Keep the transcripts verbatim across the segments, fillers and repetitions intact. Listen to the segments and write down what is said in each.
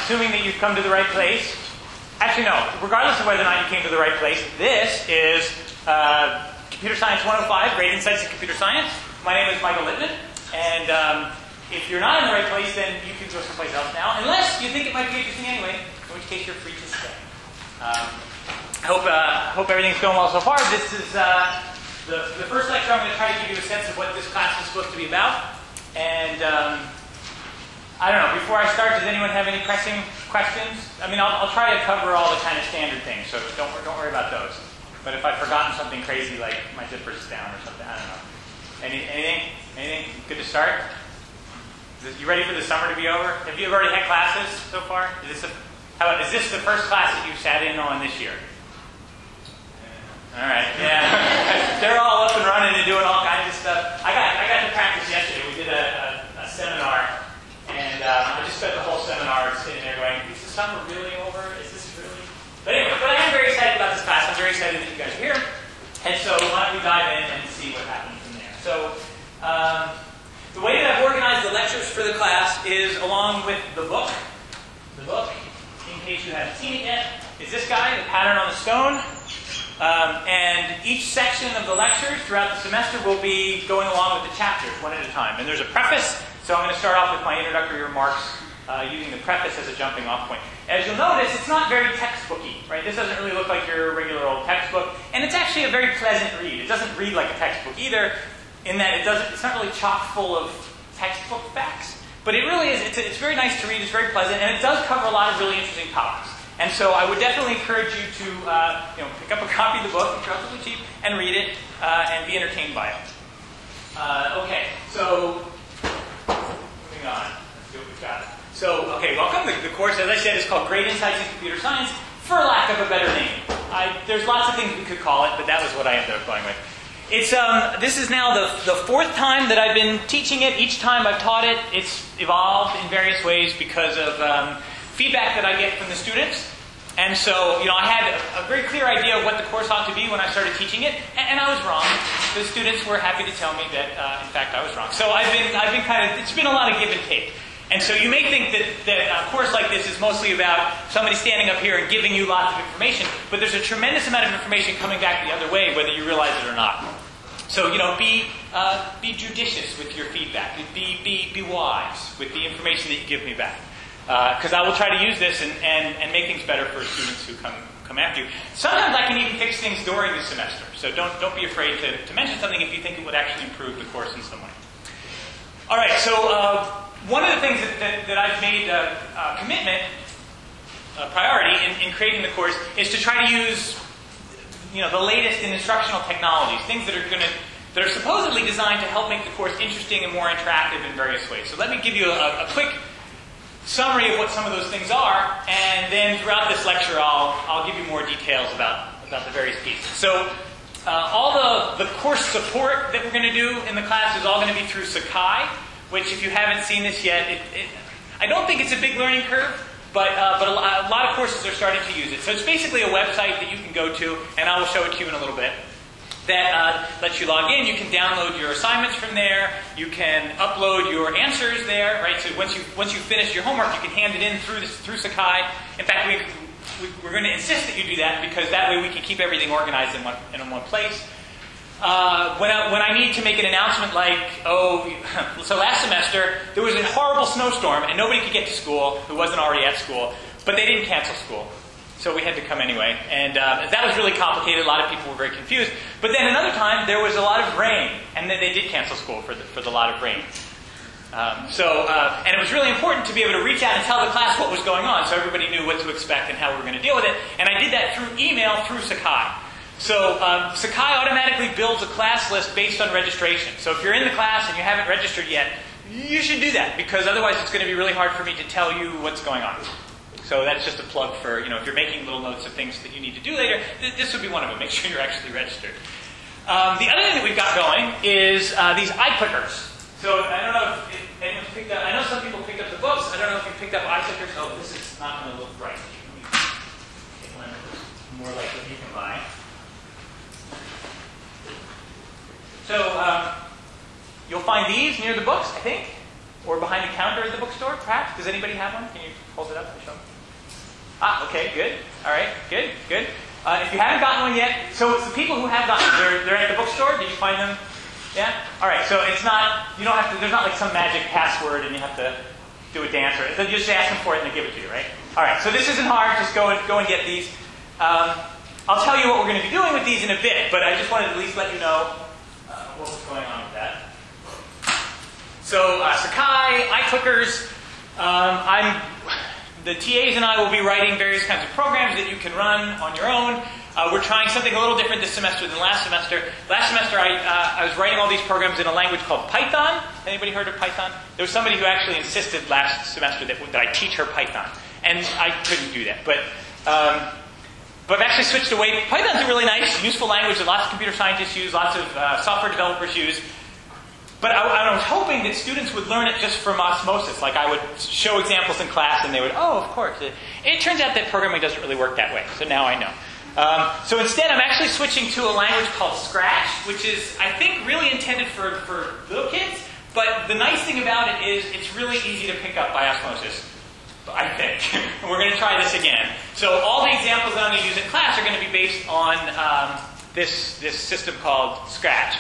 assuming that you've come to the right place. Actually, no. Regardless of whether or not you came to the right place, this is uh, Computer Science one oh five, Great Insights in Computer Science. My name is Michael Littman, and um, if you're not in the right place, then you can go someplace else now, unless you think it might be interesting anyway, in which case you're free to stay. Um, I hope, uh, hope everything's going well so far. This is uh, the, the first lecture. I'm going to try to give you a sense of what this class is supposed to be about. And um, I don't know, before I start, does anyone have any pressing questions? I mean, I'll, I'll try to cover all the kind of standard things, so don't, don't worry about those. But if I've forgotten something crazy, like my zipper's down or something, I don't know. Any, anything? Anything? Good to start? Is, you ready for the summer to be over? Have you already had classes so far? Is this, a, how about, is this the first class that you've sat in on this year? All right, yeah. They're all up and running and doing all kinds of stuff. I got, I got to practice yesterday. We did a, a, a seminar, and um, I just spent the whole seminar sitting there going, is the summer really over? Is this really? But anyway, but I am very excited about this class. I'm very excited that you guys are here. And so why don't we dive in and see what happens from there. So um, the way that I've organized the lectures for the class is along with the book. The book, in case you haven't seen it yet, is this guy, The Pattern on the Stone. Um, and each section of the lectures throughout the semester will be going along with the chapters one at a time. And there's a preface, so I'm going to start off with my introductory remarks uh, using the preface as a jumping off point. As you'll notice, it's not very textbooky, right? This doesn't really look like your regular old textbook, and it's actually a very pleasant read. It doesn't read like a textbook either, in that it doesn't. It's not really chock full of textbook facts, but it really is. It's, it's very nice to read. It's very pleasant, and it does cover a lot of really interesting topics. And so I would definitely encourage you to uh, you know, pick up a copy of the book, it's relatively cheap, and read it, uh, and be entertained by it. Uh, okay, so moving on. Let's see what we've got. So, okay, welcome. The, the course, as I said, is called Great Insights in Computer Science, for lack of a better name. I, there's lots of things we could call it, but that was what I ended up going with. It's um, this is now the, the fourth time that I've been teaching it. Each time I've taught it, it's evolved in various ways because of um, feedback that I get from the students. And so, you know, I had a, a very clear idea of what the course ought to be when I started teaching it, and, and I was wrong. The students were happy to tell me that, uh, in fact, I was wrong. So I've been, I've been kind of, it's been a lot of give and take. And so you may think that, that a course like this is mostly about somebody standing up here and giving you lots of information, but there's a tremendous amount of information coming back the other way, whether you realize it or not. So, you know, be, uh, be judicious with your feedback. Be, be, be wise with the information that you give me back. Because uh, I will try to use this and, and, and make things better for students who come, come after you. Sometimes I can even fix things during the semester. So don't, don't be afraid to, to mention something if you think it would actually improve the course in some way. All right, so uh, one of the things that, that, that I've made a, a commitment, a priority in, in creating the course is to try to use you know, the latest in instructional technologies, things that are going to that are supposedly designed to help make the course interesting and more interactive in various ways. So let me give you a, a quick summary of what some of those things are, and then throughout this lecture I'll, I'll give you more details about, about the various pieces. So uh, all the, the course support that we're going to do in the class is all going to be through Sakai, which if you haven't seen this yet, it, it, I don't think it's a big learning curve, but, uh, but a, lot, a lot of courses are starting to use it. So it's basically a website that you can go to, and I will show it to you in a little bit, that uh, lets you log in. You can download your assignments from there. You can upload your answers there, right? So once you once you finish your homework, you can hand it in through this, through Sakai. In fact, we, we we're going to insist that you do that because that way we can keep everything organized in one in one place. Uh, when I, when I need to make an announcement like, oh, so last semester there was a horrible snowstorm and nobody could get to school who wasn't already at school, but they didn't cancel school. So we had to come anyway. And uh, that was really complicated. A lot of people were very confused. But then another time, there was a lot of rain. And then they did cancel school for the, for the lot of rain. Um, so, uh, and it was really important to be able to reach out and tell the class what was going on so everybody knew what to expect and how we were going to deal with it. And I did that through email through Sakai. So um, Sakai automatically builds a class list based on registration. So if you're in the class and you haven't registered yet, you should do that. Because otherwise it's going to be really hard for me to tell you what's going on. So that's just a plug for, you know, if you're making little notes of things that you need to do later, th this would be one of them. Make sure you're actually registered. Um, the other thing that we've got going is uh, these iClickers. So I don't know if anyone's picked up, I know some people picked up the books. I don't know if you picked up iClickers. Oh, this is not going to look right. Let me get one more like what you can buy. So um, you'll find these near the books, I think. Or behind the counter at the bookstore, perhaps? Does anybody have one? Can you hold it up and show me? Ah, okay, good. All right, good, good. Uh, if you haven't gotten one yet, so it's the people who have gotten, they're, they're at the bookstore. Did you find them? Yeah? All right, so it's not, you don't have to, there's not like some magic password and you have to do a dance or anything. You just ask them for it and they give it to you, right? All right, so this isn't hard. Just go and, go and get these. Um, I'll tell you what we're going to be doing with these in a bit, but I just wanted to at least let you know uh, what was going on with that. So uh, Sakai, iClickers, um, I'm, the T As and I will be writing various kinds of programs that you can run on your own. Uh, we're trying something a little different this semester than last semester. Last semester I, uh, I was writing all these programs in a language called Python. Anybody heard of Python? There was somebody who actually insisted last semester that, that I teach her Python. And I couldn't do that. But, um, but I've actually switched away. Python's a really nice, useful language that lots of computer scientists use, lots of uh, software developers use. But I, I was hoping that students would learn it just from osmosis. Like I would show examples in class and they would, oh, of course. It, it turns out that programming doesn't really work that way. So now I know. Um, so instead, I'm actually switching to a language called Scratch, which is, I think, really intended for, for little kids. But the nice thing about it is it's really easy to pick up by osmosis, I think. And we're going to try this again. So all the examples that I'm going to use in class are going to be based on um, this, this system called Scratch.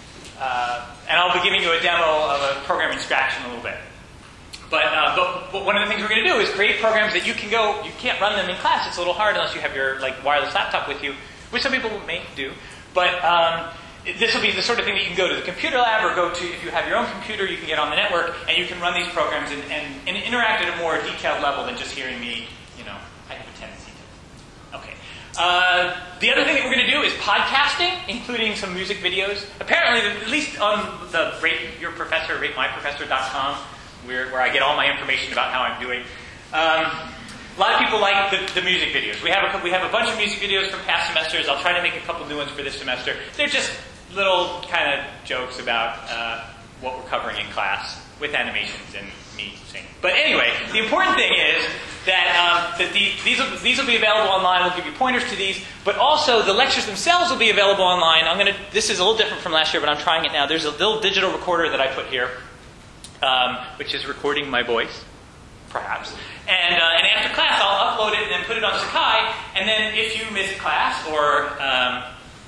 Uh, and I'll be giving you a demo of a program in Scratch in a little bit. But, uh, but, but one of the things we're going to do is create programs that you can go, you can't run them in class. It's a little hard unless you have your like wireless laptop with you, which some people may do. But um, this will be the sort of thing that you can go to the computer lab or go to, if you have your own computer, you can get on the network and you can run these programs and, and, and interact at a more detailed level than just hearing me, you know, I have a tendency to. Okay. Uh, the other thing that we're going to do is podcasting, including some music videos. Apparently, at least on the Rate Your Professor, rate my professor dot com, where, where I get all my information about how I'm doing. Um, a lot of people like the, the music videos. We have, a, we have a bunch of music videos from past semesters. I'll try to make a couple new ones for this semester. They're just little kind of jokes about uh, what we're covering in class with animations and me singing. But anyway, the important thing is that, um, that the, these, will, these will be available online. We'll give you pointers to these. But also, the lectures themselves will be available online. I'm gonna, this is a little different from last year, but I'm trying it now. There's a little digital recorder that I put here, um, which is recording my voice, perhaps. And, uh, and after class, I'll upload it and then put it on Sakai. And then if you miss class or um,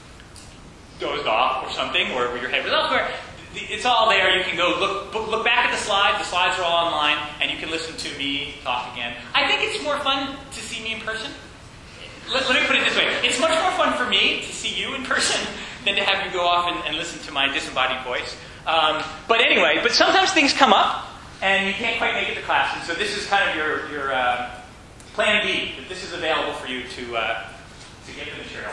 dozed off or something, or your head was elsewhere, it's all there. You can go look look back at the slides. The slides are all online, and you can listen to me talk again. I think it's more fun to see me in person. Let, let me put it this way. It's much more fun for me to see you in person than to have you go off and, and listen to my disembodied voice. Um, but anyway, but sometimes things come up, and you can't quite make it to class. And so this is kind of your, your uh, plan B, that this is available for you to, uh, to get the material.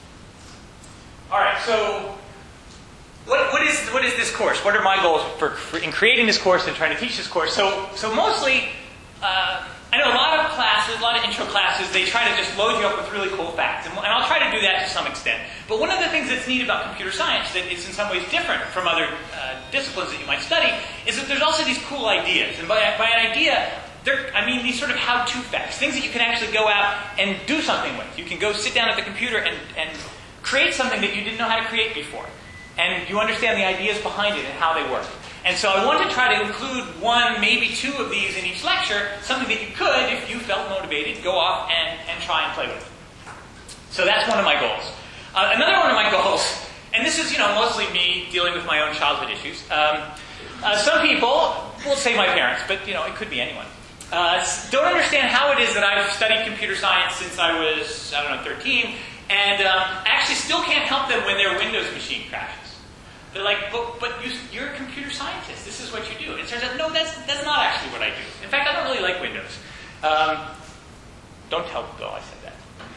All right, so What, what is what is this course? What are my goals for, for in creating this course and trying to teach this course? So so mostly, uh, I know a lot of classes, a lot of intro classes, they try to just load you up with really cool facts, and, and I'll try to do that to some extent. But one of the things that's neat about computer science that is in some ways different from other uh, disciplines that you might study is that there's also these cool ideas, and by by an idea, I mean these sort of how-to facts, things that you can actually go out and do something with. You can go sit down at the computer and and create something that you didn't know how to create before. And you understand the ideas behind it and how they work. And so I want to try to include one, maybe two of these in each lecture, something that you could, if you felt motivated, go off and, and try and play with. So that's one of my goals. Uh, another one of my goals, and this is, you know, mostly me dealing with my own childhood issues. Um, uh, some people, we'll say my parents, but, you know, it could be anyone, uh, don't understand how it is that I've studied computer science since I was, I don't know, thirteen, and um, actually still can't help them when their Windows machine crashes. They're like, but, but you, you're a computer scientist. This is what you do. And it turns out, no, that's, that's not actually what I do. In fact, I don't really like Windows. Um, don't tell Bill I said that.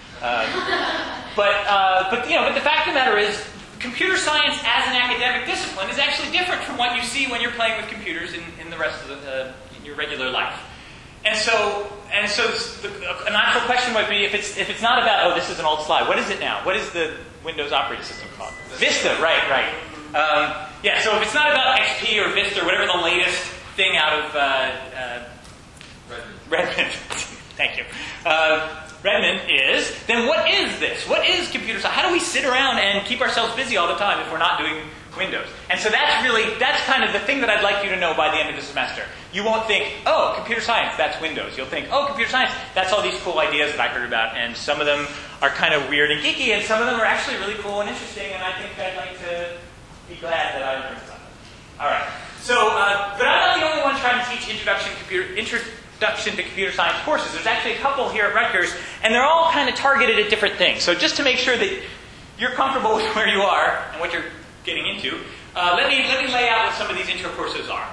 Uh, but, uh, but, you know, but the fact of the matter is, computer science as an academic discipline is actually different from what you see when you're playing with computers in, in the rest of the, uh, in your regular life. And so, and so the, a natural question would be, if it's, if it's not about, oh, this is an old slide, what is it now? What is the Windows operating system called? Vista, right, right. Um, yeah, so if it's not about X P or Vista or whatever the latest thing out of uh, uh, Redmond, Redmond. Thank you. Uh, Redmond is, then what is this? What is computer science? How do we sit around and keep ourselves busy all the time if we're not doing Windows? And so that's really, that's kind of the thing that I'd like you to know by the end of the semester. You won't think, oh, computer science, that's Windows. You'll think, oh, computer science, that's all these cool ideas that I heard about. And some of them are kind of weird and geeky, and some of them are actually really cool and interesting, and I think I'd like to be glad that I learned something. All right. So, uh, but I'm not the only one trying to teach introduction to computer, introduction to computer science courses. There's actually a couple here at Rutgers, and they're all kind of targeted at different things. So just to make sure that you're comfortable with where you are and what you're getting into, uh, let me let me lay out what some of these intro courses are.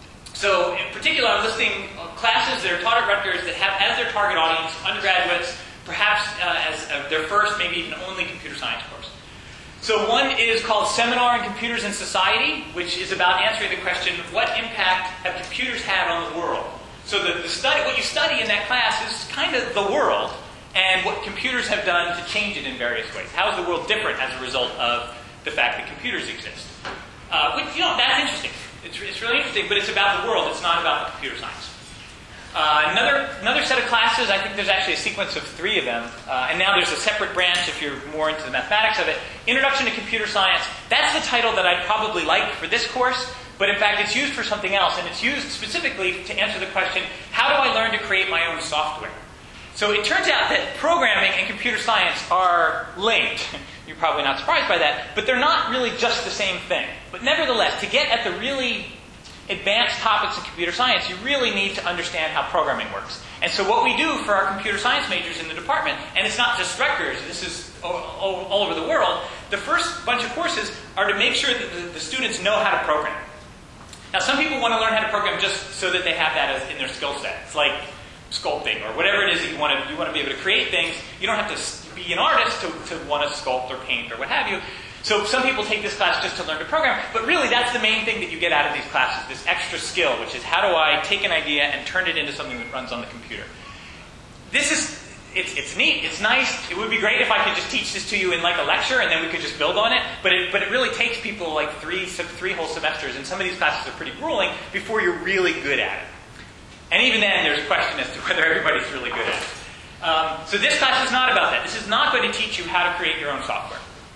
So in particular, I'm listing classes that are taught at Rutgers that have as their target audience undergraduates, perhaps uh, as uh, their first, maybe even only computer science course. So one is called Seminar on Computers and Society, which is about answering the question, what impact have computers had on the world? So the, the study, what you study in that class is kind of the world and what computers have done to change it in various ways. How is the world different as a result of the fact that computers exist? Uh, which, you know, that's interesting. It's, it's really interesting, but it's about the world. It's not about the computer science. Uh, another, another set of classes, I think there's actually a sequence of three of them, uh, and now there's a separate branch if you're more into the mathematics of it. Introduction to Computer Science, that's the title that I'd probably like for this course, but in fact it's used for something else, and it's used specifically to answer the question, how do I learn to create my own software? So it turns out that programming and computer science are linked. You're probably not surprised by that, but they're not really just the same thing. But nevertheless, to get at the really advanced topics in computer science, you really need to understand how programming works. And so what we do for our computer science majors in the department, and it's not just Rutgers, this is all, all, all over the world, the first bunch of courses are to make sure that the, the students know how to program. Now some people want to learn how to program just so that they have that as in their skill set. It's like sculpting or whatever it is that you want to, you want to be able to create things. You don't have to be an artist to, to want to sculpt or paint or what have you. So some people take this class just to learn to program, but really that's the main thing that you get out of these classes, this extra skill, which is how do I take an idea and turn it into something that runs on the computer. This is, it's, it's neat, it's nice, it would be great if I could just teach this to you in like a lecture and then we could just build on it, but it, but it really takes people like three, three whole semesters, and some of these classes are pretty grueling before you're really good at it. And even then there's a question as to whether everybody's really good at it. Um, so this class is not about that. This is not going to teach you how to create your own software.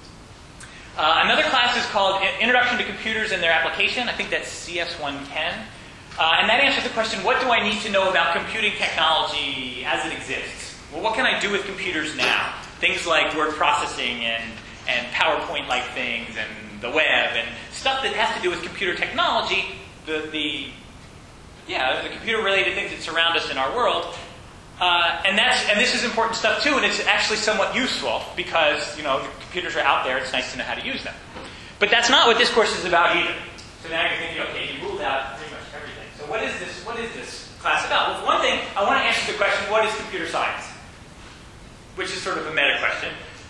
Uh, another class is called Introduction to Computers and Their Application. I think that's C S one ten. Uh, and that answers the question, what do I need to know about computing technology as it exists? Well, what can I do with computers now? Things like word processing and, and PowerPoint-like things and the web and stuff that has to do with computer technology, the, the, yeah, the computer-related things that surround us in our world. Uh, and that's and this is important stuff too, and it's actually somewhat useful because, you know, the computers are out there. It's nice to know how to use them. But that's not what this course is about either. So now you're thinking, okay, you ruled out pretty much everything. So what is this? What is this class about? Well, for one thing, I want to answer the question, what is computer science? Which is sort of a meta question.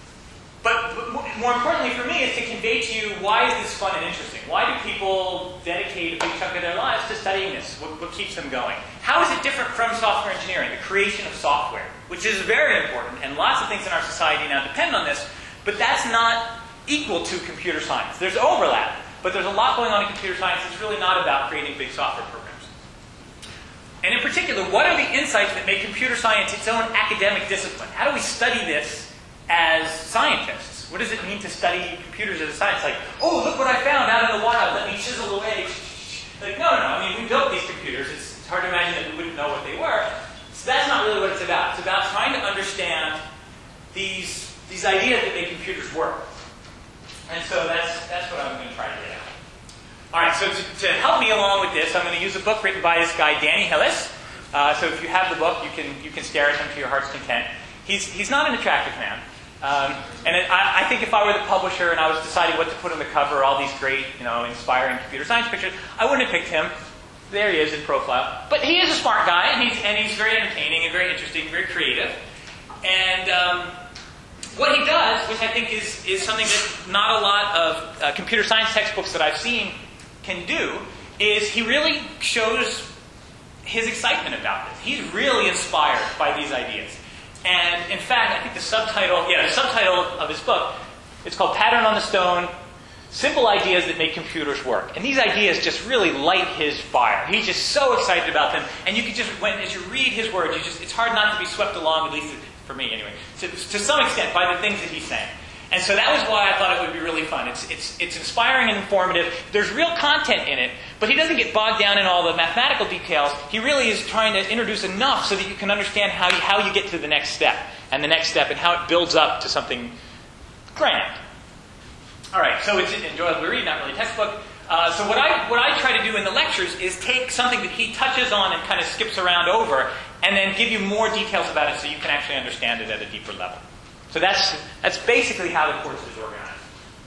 But more importantly for me is to convey to you, why is this fun and interesting? Why do people dedicate a big chunk of their lives to studying this? What, what keeps them going? How is it different from software engineering, the creation of software, which is very important, and lots of things in our society now depend on this, but that's not equal to computer science. There's overlap, but there's a lot going on in computer science that's really not about creating big software programs. And in particular, what are the insights that make computer science its own academic discipline? How do we study this as scientists? What does it mean to study computers as a science? Like, oh, look what I found out in the wild. Let me chisel away. Like, no, no, no. I mean, we built these computers. It's, it's hard to imagine that we wouldn't know what they were. So that's not really what it's about. It's about trying to understand these, these ideas that make computers work. And so that's, that's what I'm going to try to get at. All right, so to, to help me along with this, I'm going to use a book written by this guy, Danny Hillis. Uh, so if you have the book, you can, you can stare at him to your heart's content. He's, he's not an attractive man. Um, and it, I, I think if I were the publisher and I was deciding what to put on the cover, all these great, you know, inspiring computer science pictures, I wouldn't have picked him. There he is in profile. But he is a smart guy, and he's, and he's very entertaining and very interesting, very creative. And um, what he does, which I think is, is something that not a lot of uh, computer science textbooks that I've seen can do, is he really shows his excitement about this. He's really inspired by these ideas. And in fact, I think the subtitle, yeah, the subtitle of his book, it's called Pattern on the Stone, Simple Ideas That Make Computers Work. And these ideas just really light his fire. He's just so excited about them. And you can just, when, as you read his words, you just, it's hard not to be swept along, at least for me anyway, to, to some extent by the things that he's saying. And so that was why I thought it would be really fun. It's, it's, it's inspiring and informative. There's real content in it, but he doesn't get bogged down in all the mathematical details. He really is trying to introduce enough so that you can understand how you, how you get to the next step, and the next step, and how it builds up to something grand. All right, so it's an enjoyable read, not really textbook. Uh, so what I, what I try to do in the lectures is take something that he touches on and kind of skips around over, and then give you more details about it so you can actually understand it at a deeper level. So that's, that's basically how the course is organized.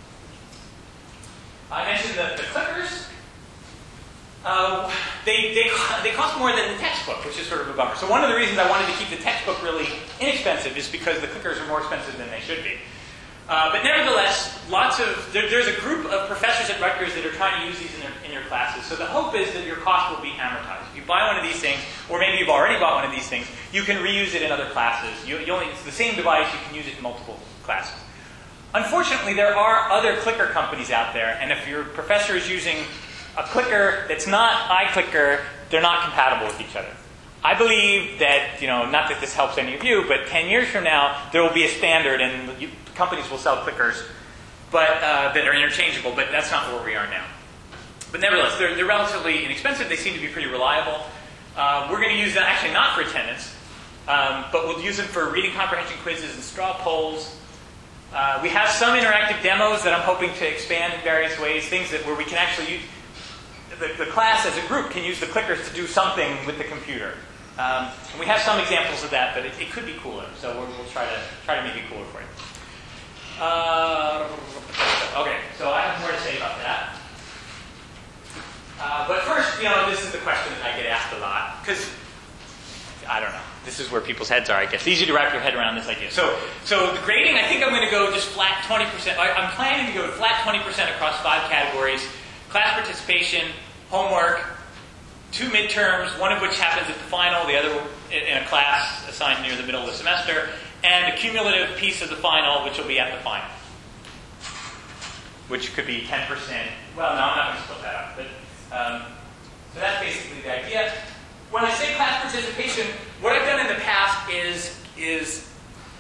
I mentioned the, the clickers. Uh, they, they, they cost more than the textbook, which is sort of a bummer. So one of the reasons I wanted to keep the textbook really inexpensive is because the clickers are more expensive than they should be. Uh, but nevertheless, lots of there, there's a group of professors at Rutgers that are trying to use these in their, in your classes. So the hope is that your cost will be amortized. If you buy one of these things, or maybe you've already bought one of these things, you can reuse it in other classes. You, you only, it's the same device, you can use it in multiple classes. Unfortunately, there are other clicker companies out there, and if your professor is using a clicker that's not iClicker, they're not compatible with each other. I believe that, you know, not that this helps any of you, but ten years from now, there will be a standard, and you, companies will sell clickers but, uh, that are interchangeable, but that's not where we are now. But nevertheless, they're, they're relatively inexpensive. They seem to be pretty reliable. Uh, we're going to use them, actually not for attendance, um, but we'll use them for reading comprehension quizzes and straw polls. Uh, we have some interactive demos that I'm hoping to expand in various ways, things that where we can actually use, the, the class as a group can use the clickers to do something with the computer. Um, and we have some examples of that, but it, it could be cooler, so we'll, we'll try to try to make it cooler for you. Uh, okay, so I have more to say about that. Uh, but first, you know, this is the question that I get asked a lot, because, I don't know, this is where people's heads are, I guess. It's easy to wrap your head around this idea. So, so the grading, I think I'm going to go just flat twenty percent. I, I'm planning to go flat twenty percent across five categories: class participation, homework, two midterms, one of which happens at the final, the other in a class assigned near the middle of the semester, and a cumulative piece of the final, which will be at the final, which could be ten percent. Well, no, I'm not going to split that up. But, um, so that's basically the idea. When I say class participation, what I've done in the past is, is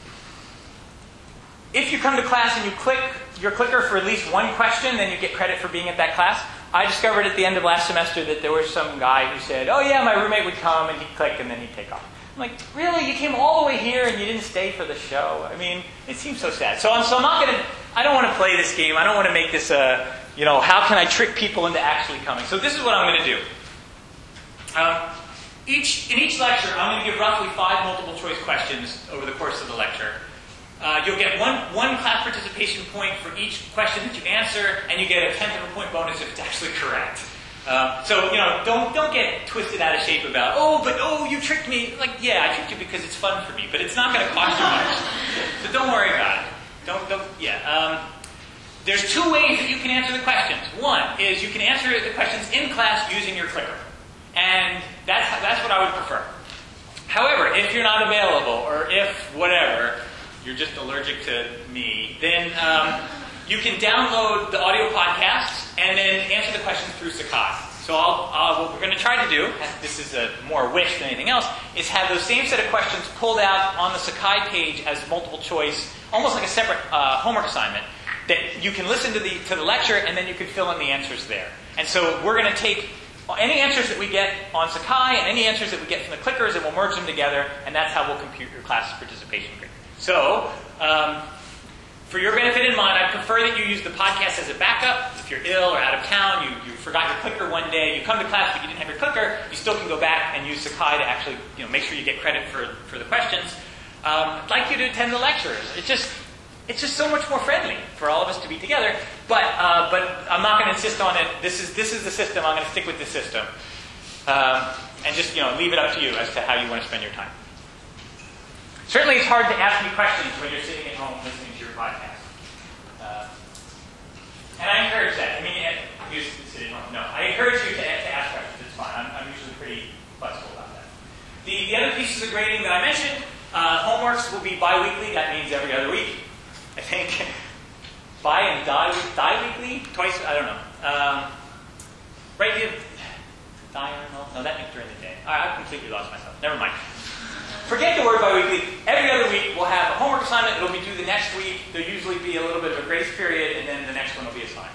if you come to class and you click your clicker for at least one question, then you get credit for being at that class. I discovered at the end of last semester that there was some guy who said, oh yeah, my roommate would come and he'd click and then he'd take off. I'm like, really? You came all the way here and you didn't stay for the show? I mean, it seems so sad. So I'm, so I'm not going to, I don't want to play this game. I don't want to make this a, you know, how can I trick people into actually coming? So this is what I'm going to do. Um, each, in each lecture, I'm going to give roughly five multiple choice questions over the course of the lecture. Uh, you'll get one, one class participation point for each question that you answer, and you get a tenth of a point bonus if it's actually correct. Um, so, you know, don't don't get twisted out of shape about, oh, but, oh, you tricked me. Like, yeah, I tricked you because it's fun for me, but it's not going to cost you much. So don't worry about it. Don't, don't, yeah. Um, there's two ways that you can answer the questions. One is you can answer the questions in class using your clicker. And that's, that's what I would prefer. However, if you're not available, or if whatever, you're just allergic to me, then um, you can download the audio podcasts and then answer the questions through Sakai. So I'll, I'll, what we're going to try to do, this is a more wish than anything else, is have those same set of questions pulled out on the Sakai page as multiple choice, almost like a separate uh, homework assignment, that you can listen to the, to the lecture and then you can fill in the answers there. And so we're going to take any answers that we get on Sakai and any answers that we get from the clickers and we'll merge them together, and that's how we'll compute your class participation grade. So, um, for your benefit in mind, I prefer that you use the podcast as a backup. If you're ill or out of town, you, you forgot your clicker one day, you come to class but you didn't have your clicker, you still can go back and use Sakai to actually, you know, make sure you get credit for, for the questions. Um, I'd like you to attend the lectures. It's just, it's just so much more friendly for all of us to be together. But, uh, but I'm not going to insist on it. This is, this is the system. I'm going to stick with this system. Um, and just, you know, leave it up to you as to how you want to spend your time. Certainly it's hard to ask me questions when you're sitting at home listening to your podcast. Uh, and I encourage that. I mean, you sit at home. No, I encourage you to, to ask questions. It's fine. I'm, I'm usually pretty flexible about that. The, the other pieces of grading that I mentioned, uh, homeworks will be bi-weekly. That means every other week, I think. Bi and die, die-weekly? Twice? I don't know. Um, right? Diurnal? No, that means during the day. All right, I've completely lost myself. Never mind. forget the word biweekly. Every other week we'll have a homework assignment. It'll be due the next week. There'll usually be a little bit of a grace period, and then the next one will be assigned.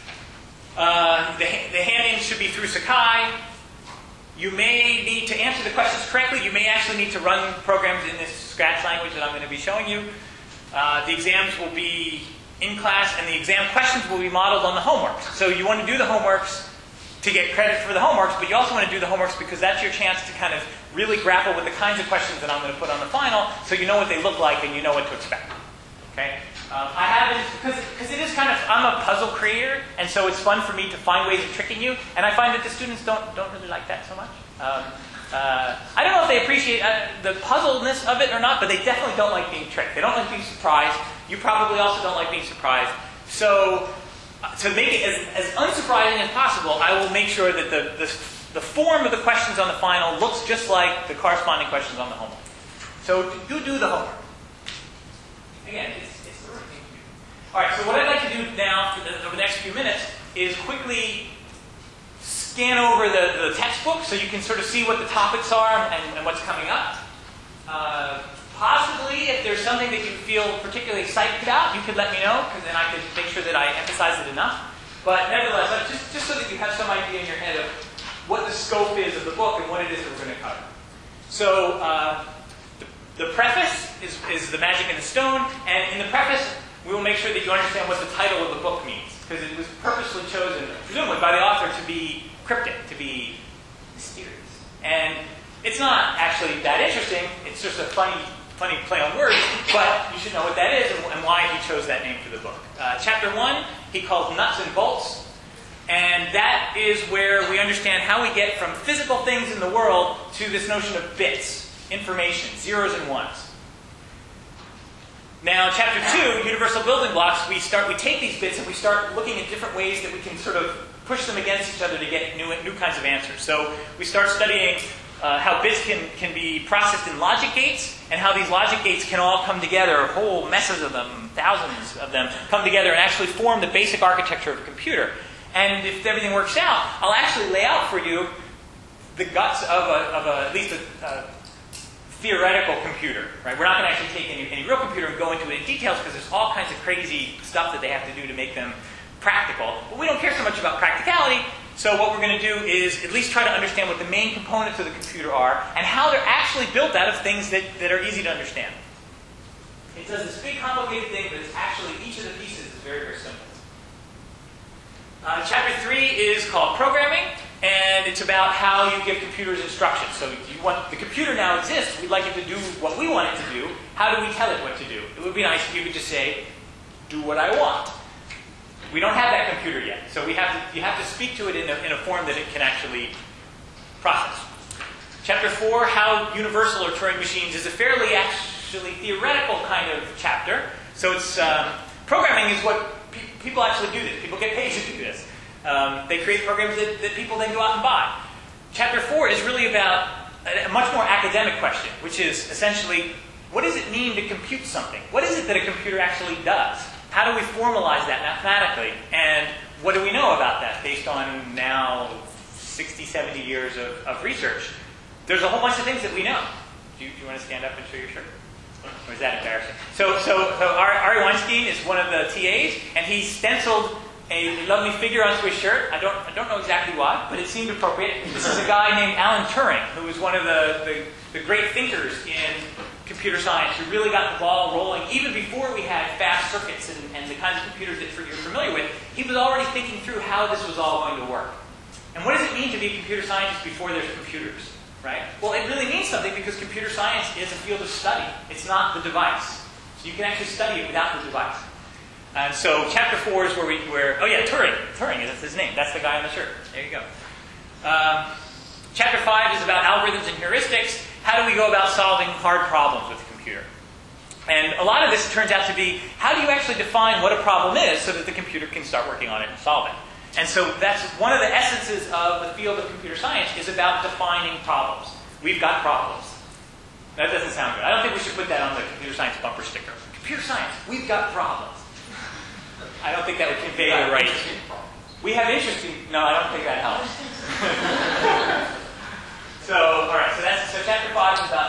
Uh, the, the handing should be through Sakai. You may need to answer the questions correctly. You may actually need to run programs in this Scratch language that I'm going to be showing you. Uh, the exams will be in class, and the exam questions will be modeled on the homeworks. So you want to do the homeworks to get credit for the homeworks, but you also want to do the homeworks because that's your chance to kind of really grapple with the kinds of questions that I'm going to put on the final, so you know what they look like and you know what to expect. Okay? Um, I have it because it is kind of, I'm a puzzle creator, and so it's fun for me to find ways of tricking you, and I find that the students don't, don't really like that so much. Um, uh, I don't know if they appreciate uh, the puzzleness of it or not, but they definitely don't like being tricked. They don't like being surprised. You probably also don't like being surprised. So uh, to make it as, as unsurprising as possible, I will make sure that the, the, the form of the questions on the final looks just like the corresponding questions on the homework. So do do the homework. Again, it's, it's the right thing to do. All right, so what I'd like to do now for the, for the next few minutes is quickly scan over the, the textbook so you can sort of see what the topics are and, and what's coming up. Uh, possibly, if there's something that you feel particularly excited about, you could let me know, because then I could make sure that I emphasize it enough. But nevertheless, uh, just, just so that you have some idea in your head of what the scope is of the book and what it is that we're going to cover. So, uh, the, the preface is, is The Magic in the Stone, and in the preface, we will make sure that you understand what the title of the book means, because it was purposely chosen, presumably by the author, to be cryptic, to be mysterious. And it's not actually that interesting. It's just a funny, funny play on words, but you should know what that is and, and why he chose that name for the book. Uh, chapter one, he calls Nuts and Bolts, and that is where we understand how we get from physical things in the world to this notion of bits, information, zeros and ones. Now, chapter two, Universal Building Blocks, we start, we take these bits and we start looking at different ways that we can sort of push them against each other to get new, new kinds of answers. So we start studying uh, how bits can, can be processed in logic gates, and how these logic gates can all come together, whole messes of them, thousands of them, come together and actually form the basic architecture of a computer. And if everything works out, I'll actually lay out for you the guts of, a, of a, at least a, a theoretical computer. Right? We're not going to actually take any, any real computer and go into it in details, because there's all kinds of crazy stuff that they have to do to make them practical. But we don't care so much about practicality, so what we're going to do is at least try to understand what the main components of the computer are and how they're actually built out of things that, that are easy to understand. It does this big complicated thing, but it's actually, each of the pieces is very, very simple. Uh, chapter three is called Programming, and it's about how you give computers instructions. So you want, the computer now exists, we'd like it to do what we want it to do. How do we tell it what to do? It would be nice if you could just say, do what I want. We don't have that computer yet, so we have to, you have to speak to it in a, in a form that it can actually process. Chapter four, How Universal or Turing Machines, is a fairly actually theoretical kind of chapter. So it's um, programming is what pe people actually do this. People get paid to do this. Um, they create programs that, that people then go out and buy. Chapter four is really about a, a much more academic question, which is essentially, what does it mean to compute something? What is it that a computer actually does? How do we formalize that mathematically? And what do we know about that based on now sixty, seventy years of, of research? There's a whole bunch of things that we know. Do you, do you want to stand up and show your shirt? Or is that embarrassing? So, so, so Ari Weinstein is one of the T As, and he stenciled a lovely figure onto his shirt. I don't, I don't know exactly why, but it seemed appropriate. This is a guy named Alan Turing, who was one of the, the, the great thinkers in computer science, who really got the ball rolling even before we had fast circuits and, and the kinds of computers that you're familiar with. He was already thinking through how this was all going to work. And what does it mean to be a computer scientist before there's computers? Right? Well, it really means something, because computer science is a field of study. It's not the device. So you can actually study it without the device. And so chapter four is where we, where, oh yeah, Turing. Turing, that's his name. That's the guy on the shirt. There you go. Um, chapter five is about algorithms and heuristics. How do we go about solving hard problems with a computer? And a lot of this turns out to be, how do you actually define what a problem is so that the computer can start working on it and solve it? And so that's one of the essences of the field of computer science, is about defining problems. We've got problems. That doesn't sound good. I don't think we should put that on the computer science bumper sticker. Computer science, we've got problems. I don't think that would convey the right. We have interesting. No, I don't think that helps. So, all right. So that's so chapter five is about uh, how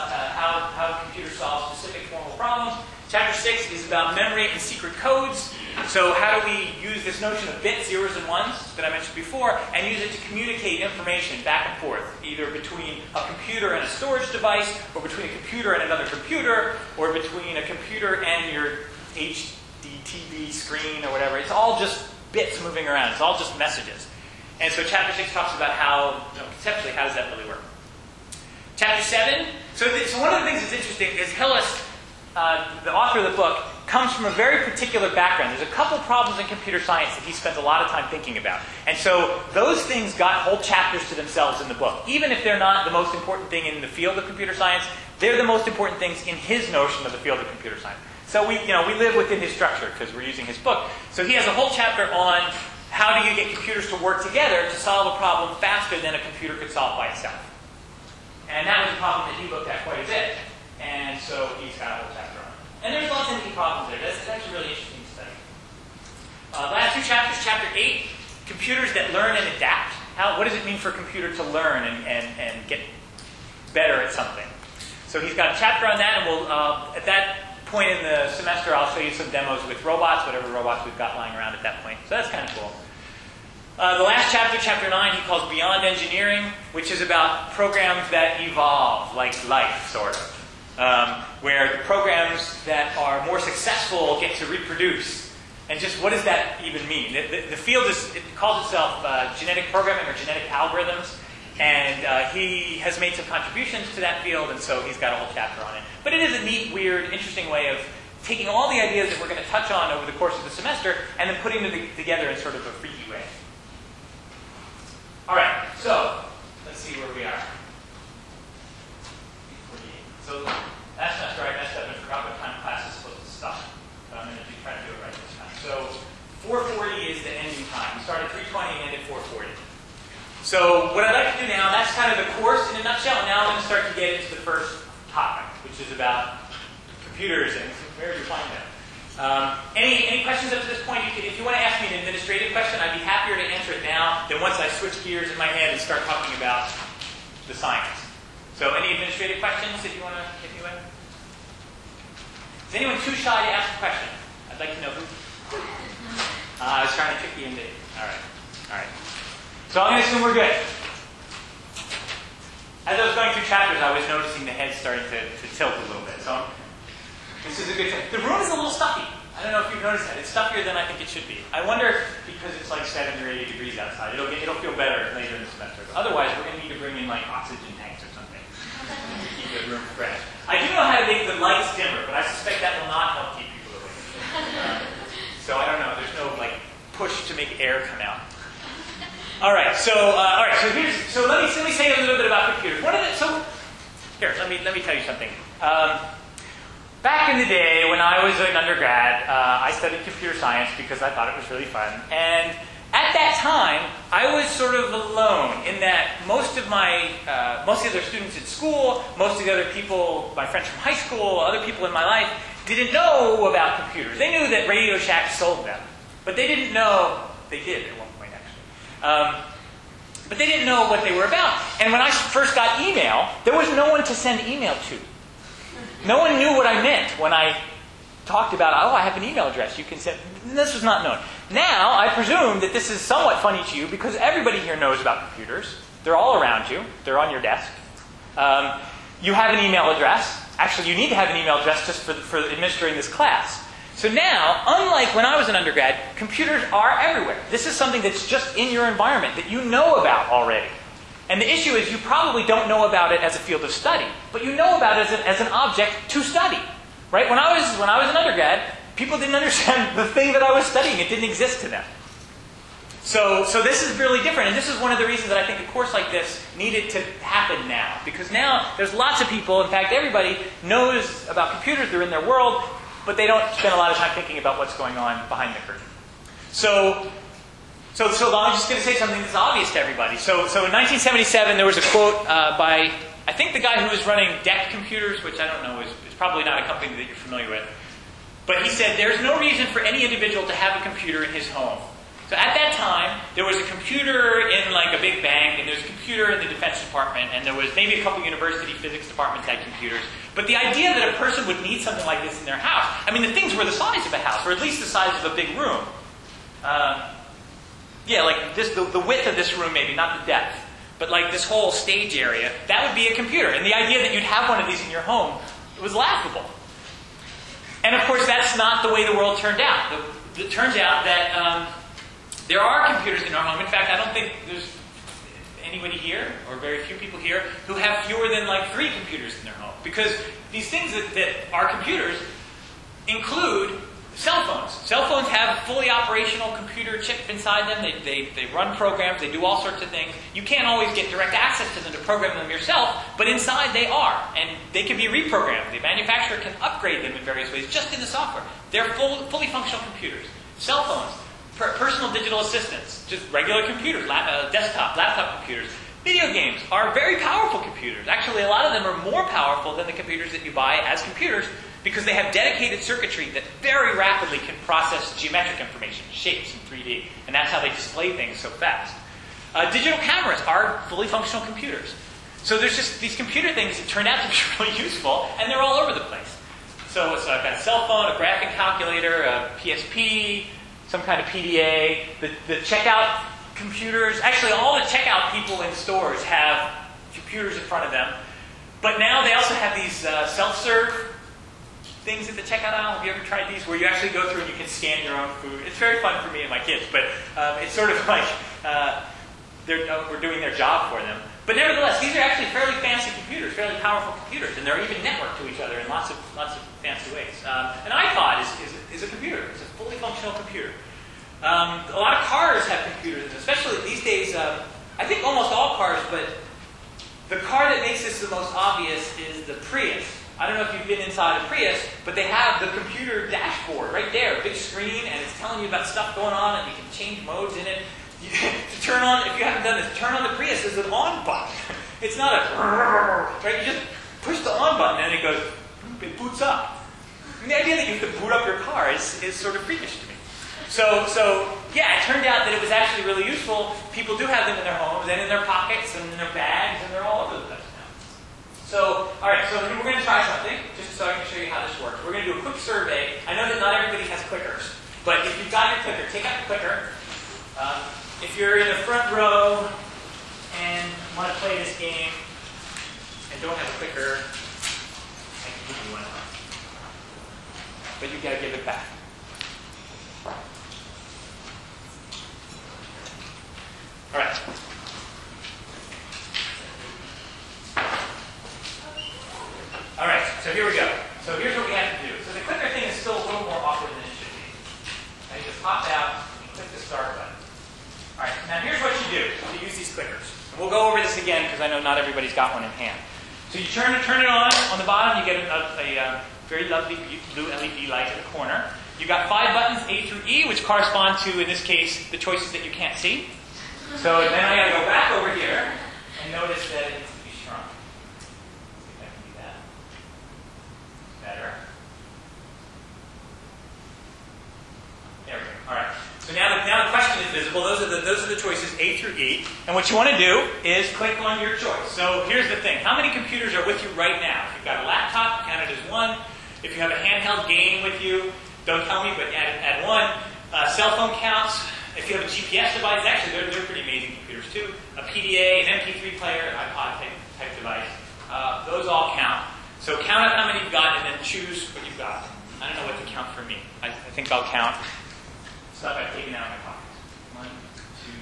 how, how computers solve specific formal problems. Chapter six is about memory and secret codes. So how do we use this notion of bits, zeros, and ones that I mentioned before, and use it to communicate information back and forth, either between a computer and a storage device, or between a computer and another computer, or between a computer and your H D T V screen or whatever. It's all just bits moving around. It's all just messages. And so chapter six talks about how, you know, conceptually, how does that really work? Chapter seven, so, th so one of the things that's interesting is Hillis, uh, the author of the book, comes from a very particular background. There's a couple problems in computer science that he spent a lot of time thinking about. And so those things got whole chapters to themselves in the book. Even if they're not the most important thing in the field of computer science, they're the most important things in his notion of the field of computer science. So we, you know, we live within his structure because we're using his book. So he has a whole chapter on how do you get computers to work together to solve a problem faster than a computer could solve by itself. And that was a problem that he looked at quite a bit. And so he's got a whole chapter on it. And there's lots of neat problems there. That's, that's actually really interesting to study. Uh, last two chapters, chapter eight, computers that learn and adapt. How, what does it mean for a computer to learn and, and, and get better at something? So he's got a chapter on that, and we'll, uh, at that point in the semester, I'll show you some demos with robots, whatever robots we've got lying around at that point. So that's kind of cool. Uh, the last chapter, chapter nine, he calls Beyond Engineering, which is about programs that evolve, like life, sort of. Um, where the programs that are more successful get to reproduce. And just what does that even mean? The, the, the field is, it calls itself uh, genetic programming or genetic algorithms. And uh, he has made some contributions to that field, and so he's got a whole chapter on it. But it is a neat, weird, interesting way of taking all the ideas that we're going to touch on over the course of the semester and then putting them together in sort of a freaky way. All right, so let's see where we are. So last semester I messed up and forgot what time class is supposed to stop. But I'm going to try to do it right this time. So four forty is the ending time. We started three twenty and ended four forty. So what I'd like to do now, that's kind of the course in a nutshell. And now I'm going to start to get into the first topic, which is about computers and where you find them. Um, any, any questions up to this point? You can, if you want to ask me an administrative question, I'd be happier to answer it now than once I switch gears in my head and start talking about the science. So any administrative questions that you want to hit me with? Is anyone too shy to ask a question? I'd like to know who. Uh, I was trying to trick you into it. All right. All right. So I'm going to assume we're good. As I was going through chapters, I was noticing the head starting to, to tilt a little bit. So this is a good thing. The room is a little stuffy. I don't know if you've noticed that. It's stuffier than I think it should be. I wonder, because it's like seventy or eighty degrees outside, it'll, get, it'll feel better later in the semester. But otherwise, we're going to need to bring in like oxygen tanks or something to keep the room fresh. I do know how to make the lights dimmer, but I suspect that will not help keep people awake. Uh, so I don't know. There's no like push to make air come out. All right. So uh, all right. So here's. So let me let me say a little bit about computers. What are the, so here? Let me let me tell you something. Um, Back in the day when I was an undergrad, uh, I studied computer science because I thought it was really fun. And at that time, I was sort of alone in that most of my, uh, most of the other students at school, most of the other people, my friends from high school, other people in my life, didn't know about computers. They knew that Radio Shack sold them, but they didn't know, they did at one point actually, um, but they didn't know what they were about. And when I first got email, there was no one to send email to. No one knew what I meant when I talked about, oh, I have an email address. You can send. This was not known. Now, I presume that this is somewhat funny to you because everybody here knows about computers. They're all around you. They're on your desk. Um, you have an email address. Actually, you need to have an email address just for, for administering this class. So now, unlike when I was an undergrad, computers are everywhere. This is something that's just in your environment that you know about already. And the issue is you probably don't know about it as a field of study, but you know about it as, a, as an object to study. Right? When I was when I was an undergrad, people didn't understand the thing that I was studying. It didn't exist to them. So, so this is really different, and this is one of the reasons that I think a course like this needed to happen now. Because now there's lots of people, in fact everybody, knows about computers, they're in their world, but they don't spend a lot of time thinking about what's going on behind the curtain. So, so, so I'm just going to say something that's obvious to everybody. So, so in nineteen seventy-seven, there was a quote uh, by, I think the guy who was running D E C Computers, which I don't know, is, is probably not a company that you're familiar with. But he said, there's no reason for any individual to have a computer in his home. So at that time, there was a computer in like a big bank, and there was a computer in the Defense Department, and there was maybe a couple university physics departments had computers. But the idea that a person would need something like this in their house, I mean, the things were the size of a house, or at least the size of a big room. Uh, yeah, like this, the, the width of this room maybe, not the depth. But like this whole stage area, that would be a computer. And the idea that you'd have one of these in your home was laughable. And of course, that's not the way the world turned out. The, it turns out that um, there are computers in our home. In fact, I don't think there's anybody here, or very few people here, who have fewer than like three computers in their home. Because these things that, that are computers include cell phones. Cell phones have fully operational computer chip inside them. They, they, they run programs. They do all sorts of things. You can't always get direct access to them to program them yourself, but inside they are. And they can be reprogrammed. The manufacturer can upgrade them in various ways just in the software. They're full, fully functional computers. Cell phones, per personal digital assistants, just regular computers, lap, uh, desktop, laptop computers. Video games are very powerful computers. Actually, a lot of them are more powerful than the computers that you buy as computers because they have dedicated circuitry that very rapidly can process geometric information, shapes in three D. And that's how they display things so fast. Uh, digital cameras are fully functional computers. So there's just these computer things that turned out to be really useful, and they're all over the place. So, so I've got a cell phone, a graphic calculator, a P S P, some kind of P D A, the, the checkout computers. Actually, all the checkout people in stores have computers in front of them. But now they also have these uh, self-serve things at the checkout aisle. Have you ever tried these? Where you actually go through and you can scan your own food. It's very fun for me and my kids, but um, it's sort of like uh, they're, uh, we're doing their job for them. But nevertheless, these are actually fairly fancy computers, fairly powerful computers, and they're even networked to each other in lots of lots of fancy ways. Um, an iPod is, is, is a computer. It's a fully functional computer. Um, a lot of cars have computers, especially these days. Um, I think almost all cars, but the car that makes this the most obvious is the Prius. I don't know if you've been inside a Prius, but they have the computer dashboard right there, big screen, and it's telling you about stuff going on, and you can change modes in it. You, to turn on, if you haven't done this, turn on the Prius. There's an on button. It's not a right. You just push the on button, and it goes. It boots up. And the idea that you could boot up your car is, is sort of freakish to me. So, so yeah, it turned out that it was actually really useful. People do have them in their homes, and in their pockets, and in their bags, and they're all over the place now. So, all right, so we're going to try something, just so I can show you how this works. We're going to do a quick survey. I know that not everybody has clickers, but if you've got your clicker, take out the clicker. Um, if you're in the front row and want to play this game and don't have a clicker, I can give you one. But you've got to give it back. All right. All right, so here we go. So here's what we have to do. So the clicker thing is still a little more awkward than it should be. And you just pop out and click the start button. All right, now here's what you do to use these clickers. And we'll go over this again because I know not everybody's got one in hand. So you turn, turn it on. On the bottom, you get a, a, a very lovely blue L E D light in the corner. You've got five buttons, A through E, which correspond to, in this case, the choices that you can't see. So then I got to go back over here and notice that it needs to be shrunk. See if I can do that. Better. There we go. All right. So now the, now the question is visible. Those are the those are the choices A through E. And what you want to do is click on your choice. So here's the thing. How many computers are with you right now? If you've got a laptop, count it as one. If you have a handheld game with you, don't tell me, but add, add one. Uh, cell phone counts. If you have a G P S device, actually they're, they're pretty amazing computers too. A P D A, an M P three player, an iPod type, type device. Uh, those all count. So count out how many you've got and then choose what you've got. I don't know what to count for me. I, I think I'll count stuff I've taken out of my pockets. One, two,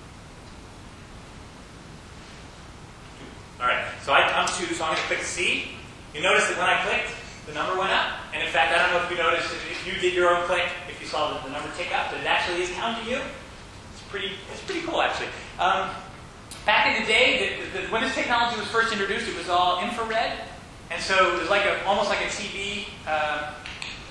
two. All right, so I, I'm two, so I'm going to click C. You notice that when I clicked, the number went up. And in fact, I don't know if you noticed, if you did your own click, if you saw the, the number tick up, that it actually is counting you. It's pretty, it's pretty cool, actually. Um, back in the day, the, the, when this technology was first introduced, it was all infrared. And so it was like a, almost like a T V uh,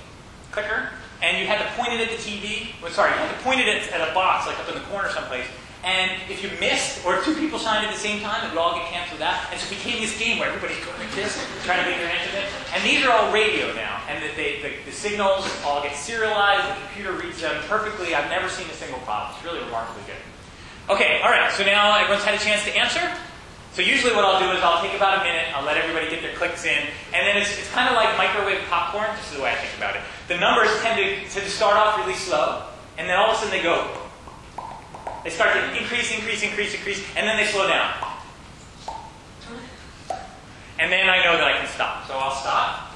clicker. And you had to point it at the T V. Well, sorry, you had to point it at, at a box, like up in the corner someplace. And if you missed, or if two people signed at the same time, it would all get canceled out. And so it became this game where everybody's going like this, trying to make their answer in. And these are all radio now. And the, the, the, the signals all get serialized. The computer reads them perfectly. I've never seen a single problem. It's really remarkably good. Okay, all right. So now everyone's had a chance to answer. So usually what I'll do is I'll take about a minute. I'll let everybody get their clicks in. And then it's, it's kind of like microwave popcorn. This is the way I think about it. The numbers tend to, tend to start off really slow. And then all of a sudden they go. They start to increase, increase, increase, increase, and then they slow down. And then I know that I can stop. So I'll stop.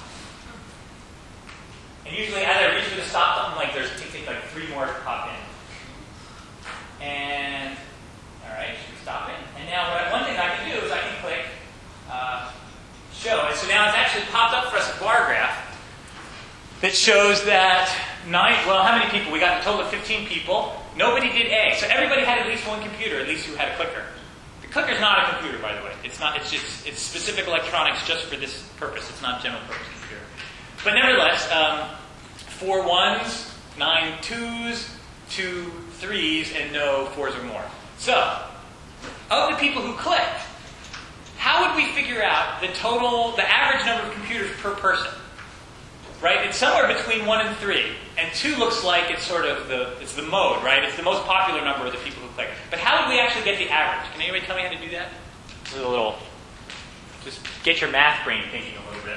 And usually as I reach for the stop button, like there's take like three more pop in. And all right, should stop it. And now what I, one thing I can do is I can click uh, show. And so now it's actually popped up for us a bar graph that shows that nine, well, how many people? We got a total of fifteen people. Nobody did A. So everybody had at least one computer, at least who had a clicker. The clicker's not a computer, by the way. It's not, it's just, it's specific electronics just for this purpose. It's not a general purpose computer. But nevertheless, um, four ones, nine twos, two threes, and no fours or more. So, of the people who clicked, how would we figure out the total, the average number of computers per person? Right? It's somewhere between one and three. And two looks like it's sort of the, it's the mode, right? It's the most popular number of the people who click. But how would we actually get the average? Can anybody tell me how to do that? This is a little, just get your math brain thinking a little bit.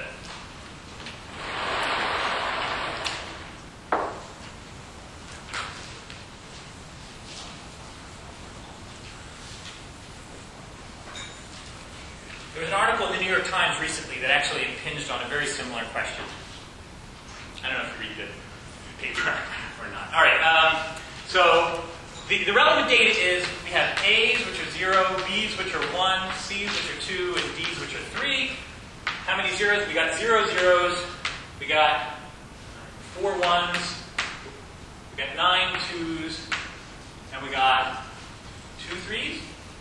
There was an article in the New York Times recently that actually impinged on a very similar question. I don't know if you read the paper or not. All right. Um, so the, the relevant data is we have A's, which are zero, B's, which are one, C's, which are two, and D's, which are three. How many zeros? We got zero zeros. We got four ones. We got nine twos, and we got two threes.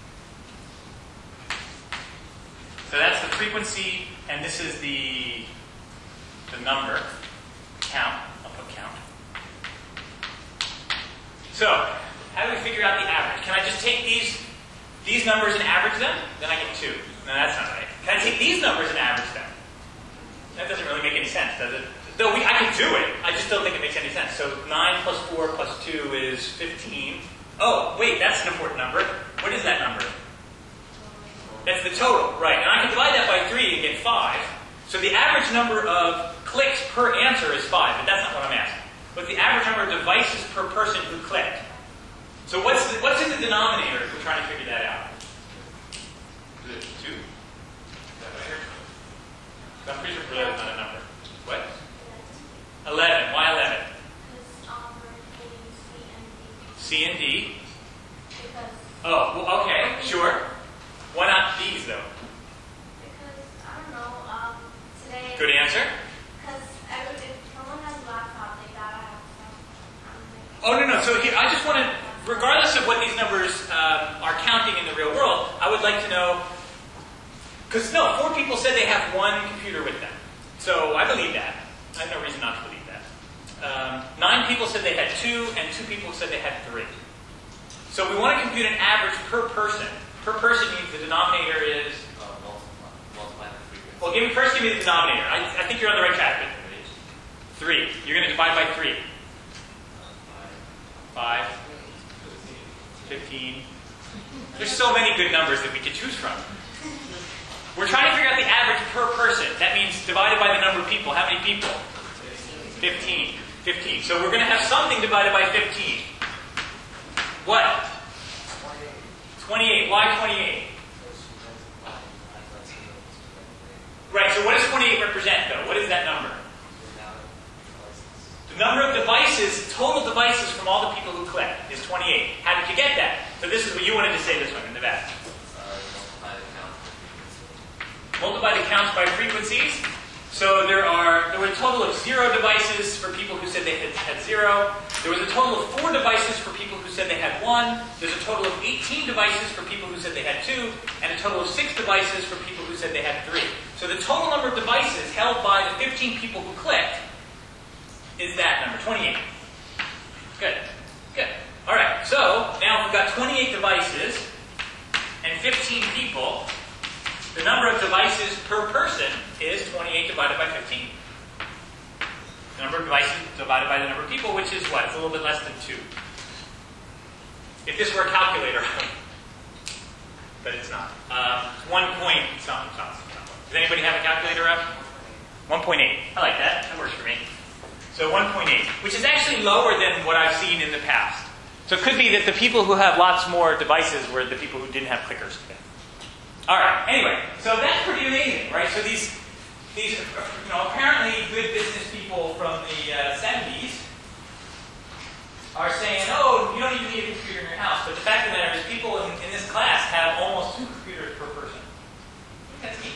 So that's the frequency, and this is the the number. Count. I'll put count. So, how do we figure out the average? Can I just take these these numbers and average them? Then I get two. No, that's not right. Can I take these numbers and average them? That doesn't really make any sense, does it? Though we, I can do it. I just don't think it makes any sense. So nine plus four plus two is fifteen. Oh, wait, that's an important number. What is that number? That's the total, right. And I can divide that by three and get five. So the average number of clicks per answer is five, but that's not what I'm asking. But the average number of devices per person who clicked. So what's the, what's in the denominator if we're trying to figure that out? Is it two? Is that right here? I'm pretty sure that's not a number. What? eleven. Why eleven? C and D. Oh, well, okay, sure. Why not these, though? Because, I don't know, um, today... Good answer. Because if someone has a laptop, they gotta have something. Oh, no, no. So here, I just want to, regardless of what these numbers um, are counting in the real world, I would like to know, because no, four people said they have one computer with them. So I believe that. I have no reason not to believe that. Um, nine people said they had two, and two people said they had three. So we want to compute an average per person. Per person means the denominator is... Uh, multiply the frequency. Well, give me, first give me the denominator. I, I think you're on the right track. Three. You're going to divide by three. Five. Fifteen. There's so many good numbers that we could choose from. We're trying to figure out the average per person. That means divided by the number of people. How many people? Fifteen. Fifteen. So we're going to have something divided by fifteen. What? twenty-eight. Why twenty-eight? Right, so what does twenty-eight represent, though? What is that number? The number of devices, total devices from all the people who clicked is twenty-eight. How did you get that? So this is what you wanted to say this one in the back. Multiply the counts by frequencies. So there are there were a total of zero devices for people who said they had, had zero. There was a total of four devices for people who said they had one. There's a total of eighteen devices for people who said they had two, and a total of six devices for people who said they had three. So the total number of devices held by the fifteen people who clicked is that number, twenty-eight. Good. Good. All right. So now we've got twenty-eight devices. fifteen people, the number of devices per person is twenty-eight divided by fifteen. The number of devices divided by the number of people, which is what? It's a little bit less than two. If this were a calculator, but it's not. Um, one point something, something, something. Does anybody have a calculator up? one point eight. I like that. That works for me. So one point eight, which is actually lower than what I've seen in the past. So it could be that the people who have lots more devices were the people who didn't have clickers. All right. Anyway, so that's pretty amazing, right? So these, these, you know, apparently good business people from the uh, seventies are saying, "Oh, you don't even need a computer in your house." But the fact of the matter is, people in, in this class have almost two computers per person. I think that's neat.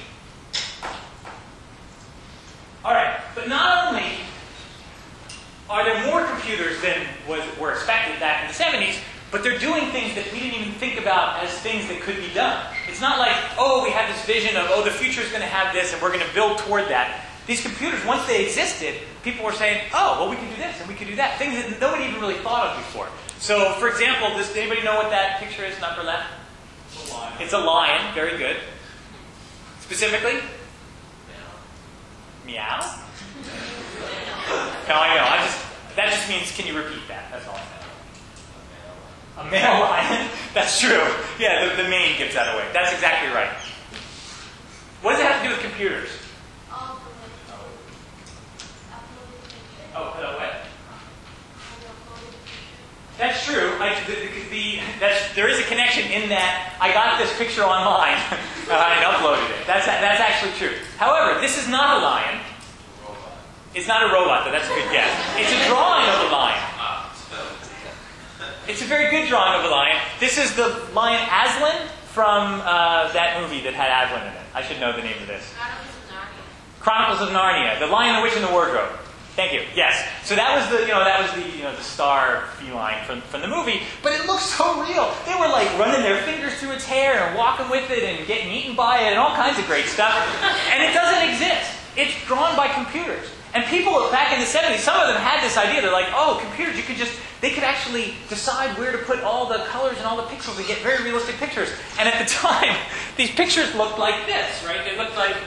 All right, but not only are there more computers than was, were expected back in the seventies, but they're doing things that we didn't even think about as things that could be done. It's not like, oh, we had this vision of, oh, the future is going to have this, and we're going to build toward that. These computers, once they existed, people were saying, oh, well, we can do this, and we can do that. Things that nobody even really thought of before. So, for example, does anybody know what that picture is in the upper left? It's a lion. It's a lion. Very good. Specifically? Yeah. Meow? No, I know. I just that just means, can you repeat that? That's all I know. A male lion? That's true. Yeah, the, the mane gives that away. That's exactly right. What does it have to do with computers? All the way. Uploaded picture. Oh, hello, what? Uploaded picture. That's true. I, the, the, the, that's, there is a connection in that I got this picture online uh, and uploaded it. That's, that's actually true. However, this is not a lion. It's not a robot, though. That's a good guess. It's a drawing of a lion. It's a very good drawing of a lion. This is the lion Aslan from uh, that movie that had Aslan in it. I should know the name of this. Chronicles of Narnia. Chronicles of Narnia. The Lion, the Witch, and the Wardrobe. Thank you. Yes. So that was the, you know, that was the, you know, the star feline from, from the movie. But it looks so real. They were like running their fingers through its hair and walking with it and getting eaten by it and all kinds of great stuff. And it doesn't exist. It's drawn by computers. And people back in the seventies, some of them had this idea. They're like, oh, computers, you could just, they could actually decide where to put all the colors and all the pixels and get very realistic pictures. And at the time, these pictures looked like this, right? They looked like,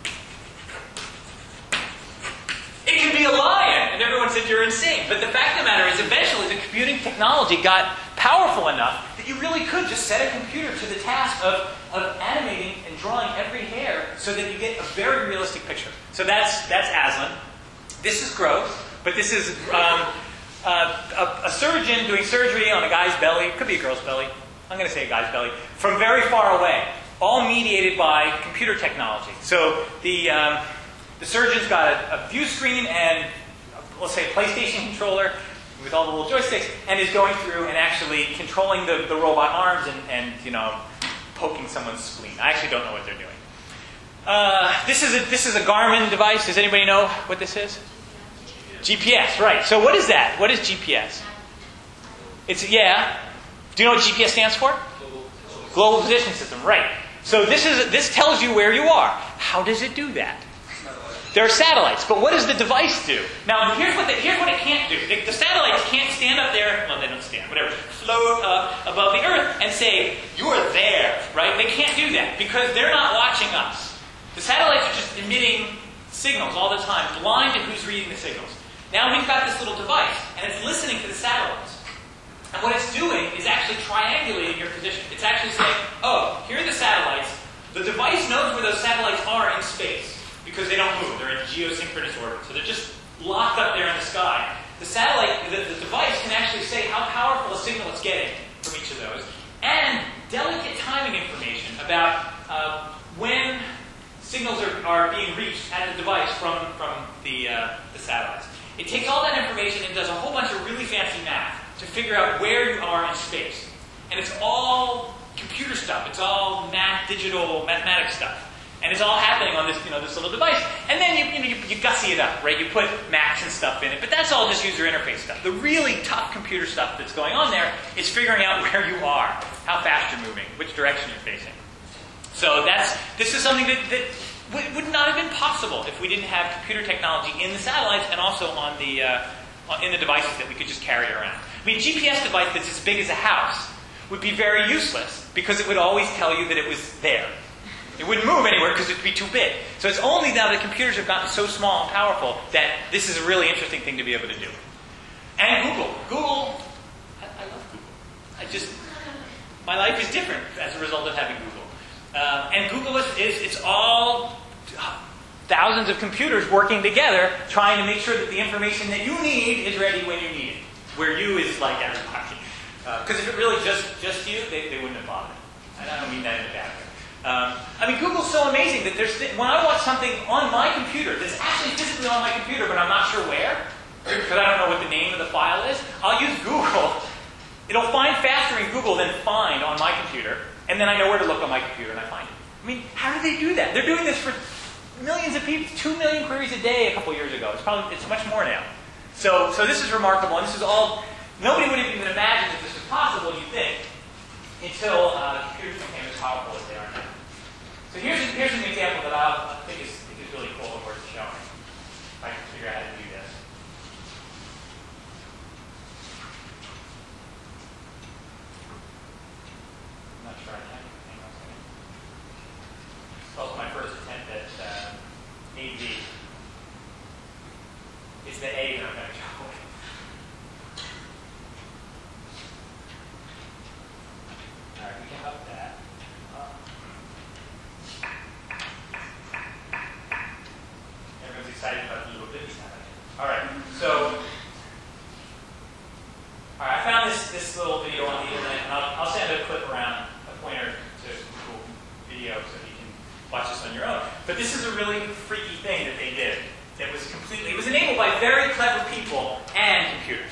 it can be a lion. And everyone said, you're insane. But the fact of the matter is, eventually, the computing technology got powerful enough that you really could just set a computer to the task of, of animating and drawing every hair so that you get a very realistic picture. So that's, that's Aslan. This is gross, but this is um, uh, a, a surgeon doing surgery on a guy's belly. Could be a girl's belly. I'm going to say a guy's belly. From very far away. All mediated by computer technology. So the, um, the surgeon's got a, a view screen and, uh, let's say, a PlayStation controller with all the little joysticks, and is going through and actually controlling the, the robot arms and, and, you know, poking someone's spleen. I actually don't know what they're doing. Uh, this is a this is a Garmin device. Does anybody know what this is? G P S, right. So what is that? What is G P S? It's, yeah. Do you know what G P S stands for? Global Position System, right. So this is this tells you where you are. How does it do that? There are satellites, but what does the device do? Now, here's what the, here's what it can't do. The, the satellites can't stand up there, well, they don't stand, whatever, float up above the Earth and say, you're there, right? They can't do that because they're not watching us. The satellites are just emitting signals all the time, blind to who's reading the signals. Now we've got this little device, and it's listening to the satellites. And what it's doing is actually triangulating your position. It's actually saying, oh, here are the satellites. The device knows where those satellites are in space because they don't move. They're in geosynchronous orbit. So they're just locked up there in the sky. The satellite, the, the device can actually say how powerful a signal it's getting from each of those, and delicate timing information about uh, when signals are, are being reached at the device from, from the, uh, the satellites. It takes all that information and does a whole bunch of really fancy math to figure out where you are in space. And it's all computer stuff. It's all math, digital, mathematics stuff. And it's all happening on this, you know, this little device. And then you, you, know, you, you gussy it up, right? You put maps and stuff in it. But that's all just user interface stuff. The really tough computer stuff that's going on there is figuring out where you are, how fast you're moving, which direction you're facing. So that's this is something that, that would, would not have been possible if we didn't have computer technology in the satellites and also on the uh, in the devices that we could just carry around. I mean, a G P S device that's as big as a house would be very useless because it would always tell you that it was there. It wouldn't move anywhere because it would be too big. So it's only now that computers have gotten so small and powerful that this is a really interesting thing to be able to do. And Google. Google, I, I love Google. I just, my life is different as a result of having Google. Uh, and Google is, is, it's all thousands of computers working together trying to make sure that the information that you need is ready when you need it. Where you is like everybody. Because uh, if it really just, just you, they, they wouldn't have bothered. And I don't mean that in a bad way. Um, I mean, Google's so amazing that there's th- when I watch something on my computer that's actually physically on my computer, but I'm not sure where, because I don't know what the name of the file is, I'll use Google. It'll find faster in Google than find on my computer, and then I know where to look on my computer and I find it. I mean, how do they do that? They're doing this for millions of people, two million queries a day a couple years ago. It's probably it's much more now. So, so this is remarkable, and this is all. Nobody would have even imagined that this was possible, you think, until uh, computers became as powerful as they are now. So here's, here's an example that I think is, is really cool and worth showing. If I can figure out how to do this. I'm not sure I can. Hang on a second. It's also my first attempt at uh, A V. It's the A that I'm going to go with. All right, we can up that. Up. Everyone's excited about the little bitty sound. All right, so, all right, I found this, this little video on the internet, and I'll, I'll send a clip around, a pointer to Google Video so you can watch this on your own. But this is a really freaky thing that they did. That was completely, it was enabled by very clever people and computers.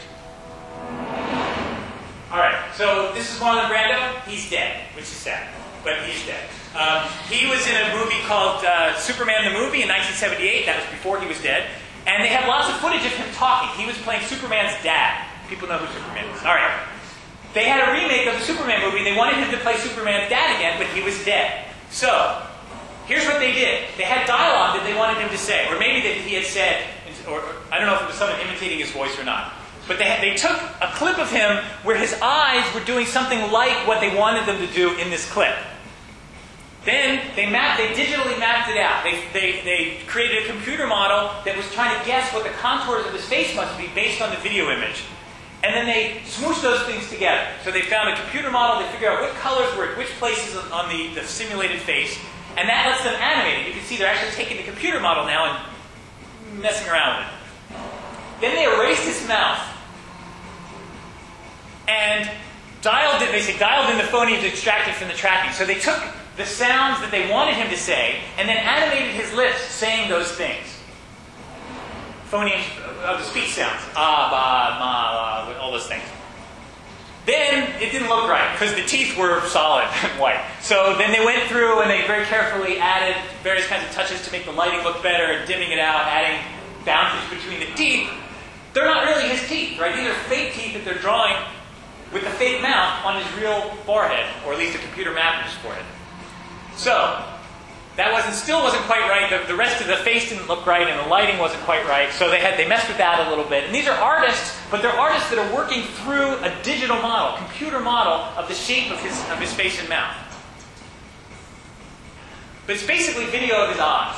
All right, so this is Marlon Brando. He's dead, which is sad, but he's dead. Um, he was in a movie called uh, Superman the Movie in nineteen seventy-eight. That was before he was dead. And they have lots of footage of him talking. He was playing Superman's dad. People know who Superman is. All right. They had a remake of the Superman movie. They wanted him to play Superman's dad again, but he was dead. So, here's what they did. They had dialogue that they wanted him to say. Or maybe that he had said, or, or I don't know if it was someone imitating his voice or not. But they, had, they took a clip of him where his eyes were doing something like what they wanted them to do in this clip. Then they mapped, they digitally mapped it out. They, they, they created a computer model that was trying to guess what the contours of his face must be based on the video image. And then they smooshed those things together. So they found a computer model, they figured out what colors were at which places on the, the simulated face, and that lets them animate it. You can see they're actually taking the computer model now and messing around with it. Then they erased his mouth and dialed in, basically dialed in the phonemes extracted from the tracking. So they took the sounds that they wanted him to say and then animated his lips saying those things. Phonemes of the speech sounds. Ah, ba, ma, la, all those things. Then it didn't look right because the teeth were solid and white. So then they went through and they very carefully added various kinds of touches to make the lighting look better, dimming it out, adding boundaries between the teeth. They're not really his teeth, right? These are fake teeth that they're drawing with the fake mouth on his real forehead, or at least a computer map of his forehead. So that wasn't still wasn't quite right. The, the rest of the face didn't look right, and the lighting wasn't quite right. So they had they messed with that a little bit. And these are artists, but they're artists that are working through a digital model, computer model of the shape of his of his face and mouth. But it's basically video of his eyes,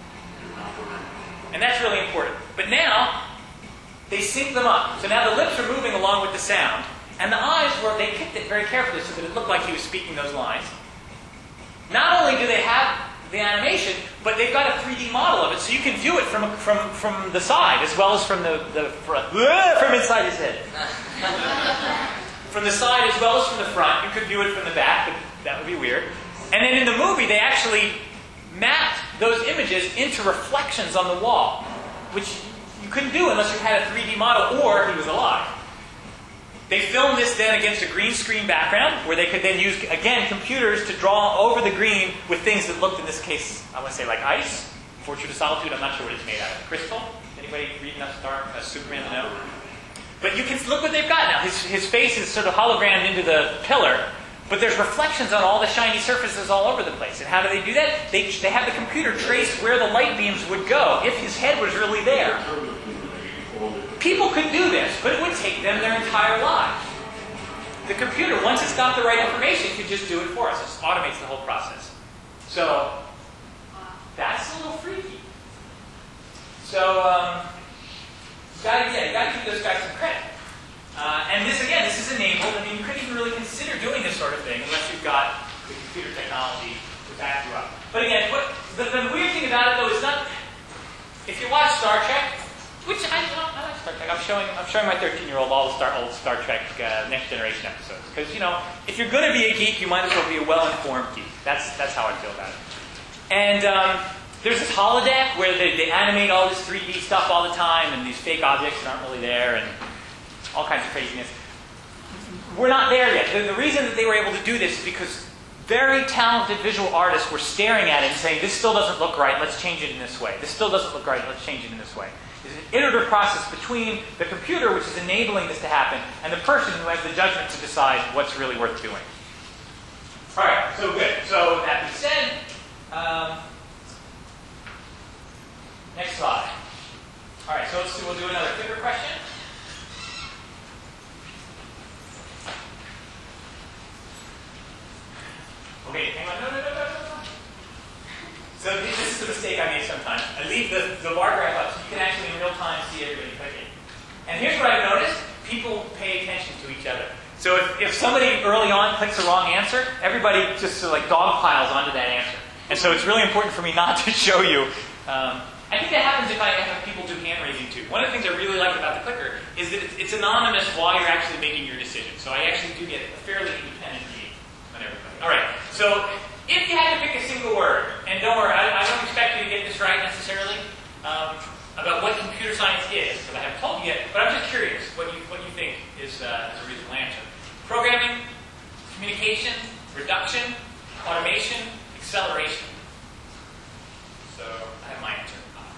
and that's really important. But now they sync them up. So now the lips are moving along with the sound, and the eyes were they picked it very carefully so that it looked like he was speaking those lines. Not only do they have the animation, but they've got a three D model of it, so you can view it from from from the side as well as from the, the front, from inside his head. From the side as well as from the front. You could view it from the back, but that would be weird. And then in the movie, they actually mapped those images into reflections on the wall, which you couldn't do unless you had a three D model or he was alive. They filmed this then against a green screen background, where they could then use, again, computers to draw over the green with things that looked, in this case, I want to say like ice, Fortune of Solitude. I'm not sure what it's made out of. Crystal? Anybody read enough Star, uh, Superman to know? But you can look what they've got now. His, his face is sort of hologrammed into the pillar, but there's reflections on all the shiny surfaces all over the place. And how do they do that? They, they have the computer trace where the light beams would go if his head was really there. People could do this, but it would take them their entire lives. the computer, once it's got the right information, can just do it for us. It just automates the whole process. So that's a little freaky. So um, you gotta, yeah, you gotta give those guys some credit. Uh, and this, again, this is enabled. I mean, you couldn't even really consider doing this sort of thing unless you've got the computer technology to back you up. But again, what, the, the weird thing about it, though, is not... If you watch Star Trek, which I, I like Star Trek. I'm showing, I'm showing my thirteen-year-old all the Star, old Star Trek uh, Next Generation episodes. Because, you know, if you're going to be a geek, you might as well be a well-informed geek. That's, that's how I feel about it. And um, there's this holodeck where they, they animate all this three D stuff all the time, and these fake objects that aren't really there, and all kinds of craziness. We're not there yet. The, the reason that they were able to do this is because very talented visual artists were staring at it and saying, this still doesn't look right, let's change it in this way. This still doesn't look right, let's change it in this way. It's an iterative process between the computer, which is enabling this to happen, and the person who has the judgment to decide what's really worth doing. All right, so good. So that being said, um, next slide. All right, so let's do, we'll do another clicker question. Okay, hang on. No, no, no, no, no, no. So this is the mistake I make sometimes. I leave the, the bar graph up so you can actually in real time see everybody clicking. And here's what I've noticed. People pay attention to each other. So if, if somebody early on clicks the wrong answer, everybody just sort of like dog piles onto that answer. And so it's really important for me not to show you. Um, I think that happens if I have people do hand raising too. One of the things I really like about the clicker is that it's, it's anonymous while you're actually making your decision. So I actually do get a fairly independent view on everybody. All right. So if you had to pick a single word, and don't worry, I, I don't expect you to get this right necessarily um, about what computer science is, because I haven't told you yet. But I'm just curious what you what you think is, uh, is a reasonable answer. Programming, communication, reduction, automation, acceleration. So I have my answer.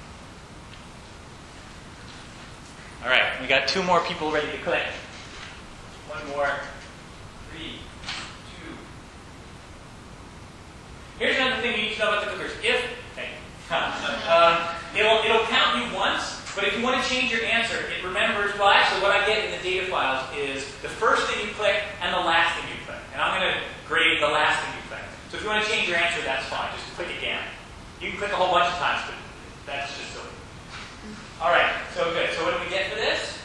All right, we got two more people ready to click. One more. Three, two. Here's another thing you need to know about the clickers. If, okay, um, it'll, it'll count you once, but if you want to change your answer, it remembers, well, actually, what I get in the data files is the first thing you click and the last thing you click. And I'm going to grade the last thing you click. So if you want to change your answer, that's fine. Just click again. You can click a whole bunch of times, but that's just silly. All right, so good. So what do we get for this?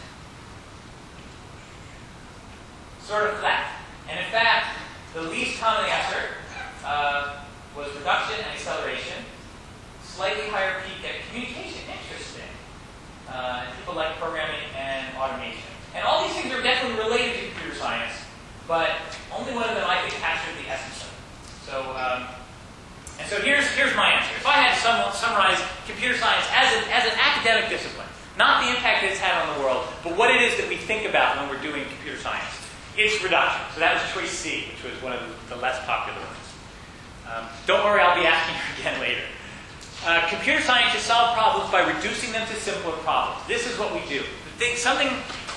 Sort of flat. And in fact, the least common answer uh, was reduction and acceleration. Slightly higher peak at communication. Interesting. Uh, and people like programming and automation. And all these things are definitely related to computer science, but only one of them I think captured the essence of it. So, um, and so here's, here's my answer. If I had to sum, summarize computer science as an, as an academic discipline, not the impact that it's had on the world, but what it is that we think about when we're doing computer science, it's reduction. So that was choice C, which was one of the, the less popular ones. Um, don't worry, I'll be asking you again later. Uh, computer scientists solve problems by reducing them to simpler problems. This is what we do. Think something.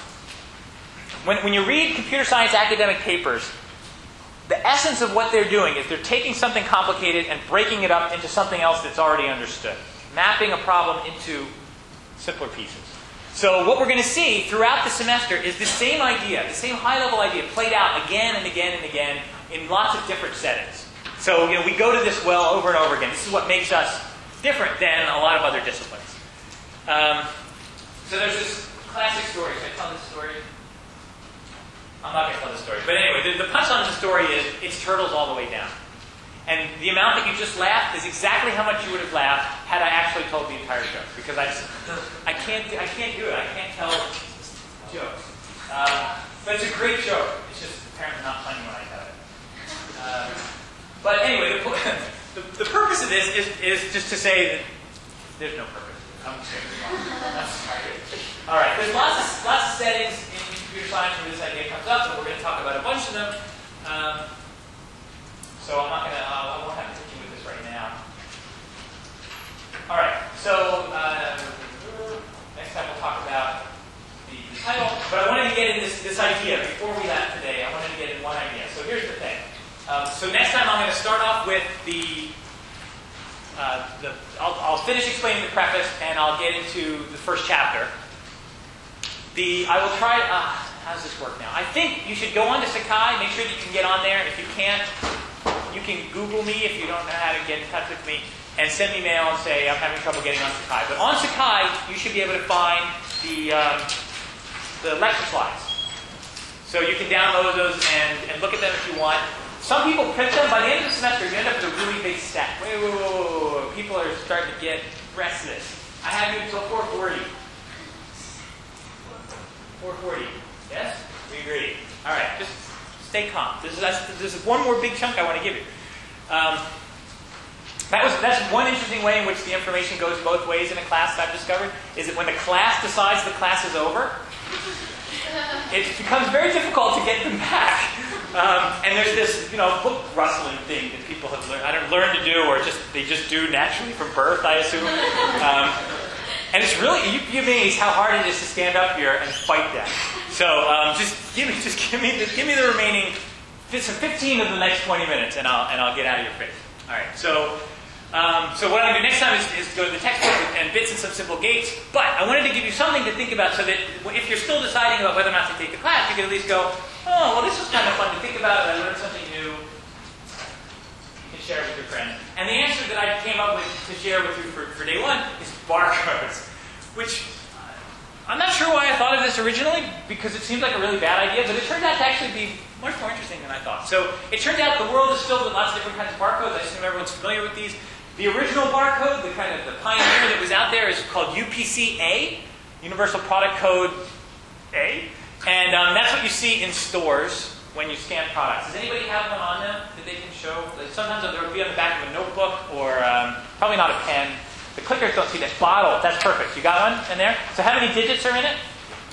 When, when you read computer science academic papers, the essence of what they're doing is they're taking something complicated and breaking it up into something else that's already understood. Mapping a problem into simpler pieces. So what we're going to see throughout the semester is the same idea, the same high-level idea played out again and again and again in lots of different settings. So you know, we go to this well over and over again. This is what makes us different than a lot of other disciplines. Um, so there's this classic story. Should I tell this story? I'm not going to tell this story. But anyway, the, the punchline of the story is it's turtles all the way down. And the amount that you just laughed is exactly how much you would have laughed had I actually told the entire joke. Because I, just, I can't, I can't do it. I can't tell jokes. Uh, but it's a great joke. It's just apparently not funny when I tell it. Uh, but anyway, the, the, the purpose of this is, is just to say that there's no purpose. I'm just saying That's sorry. All right. There's lots of lots of settings in computer science where this idea comes up, so we're going to talk about a bunch of them. Um, so I'm not going to. Uh, I won't have to continue with this right now. All right. So uh, next time we'll talk about the, the title. But I wanted to get in this this idea before we left today. I wanted to get in one idea. So here's the thing. Um, so next time I'm going to start off with the, uh, the I'll, I'll finish explaining the preface and I'll get into the first chapter. The I will try. Uh, I how does this work now? I think you should go on to Sakai, make sure that you can get on there. If you can't, you can Google me if you don't know how to get in touch with me, and send me mail and say, I'm having trouble getting on Sakai. But on Sakai, you should be able to find the, um, the lecture slides. So you can download those and, and look at them if you want. Some people print them. By the end of the semester, you end up with a really big stack. Wait, wait, wait, wait, wait. People are starting to get restless. I have you until four forty. four forty. Yes? We agree. All right, just stay calm. This is, this is one more big chunk I want to give you. Um, that was, that's one interesting way in which the information goes both ways in a class I've discovered, is that when the class decides the class is over, it becomes very difficult to get them back. Um, and there's this, you know, book rustling thing that people have learned, I don't learn to do, or just they just do naturally from birth, I assume. Um, and it's really, you'd be amazed how hard it is to stand up here and fight that. So um, just give me, just give me, just give me the remaining fifteen of the next twenty minutes, and I'll and I'll get out of your face. All right. So. Um, so what I'm going to do next time is, is go to the textbook and bits and some simple gates. But I wanted to give you something to think about so that if you're still deciding about whether or not to take the class, you can at least go, oh, well, this was kind of fun to think about. I learned something new. You can share it with your friends. And the answer that I came up with to share with you for, for day one is barcodes, which uh, I'm not sure why I thought of this originally, because it seemed like a really bad idea, but it turned out to actually be much more interesting than I thought. So it turned out the world is filled with lots of different kinds of barcodes. I assume everyone's familiar with these. The original barcode, the kind of the pioneer that was out there, is called U P C A, Universal Product Code A. And um, that's what you see in stores when you scan products. Does anybody have one on them that they can show? Sometimes they'll be on the back of a notebook or um, probably not a pen. The clickers don't see that. Bottle, that's perfect. You got one in there? So how many digits are in it?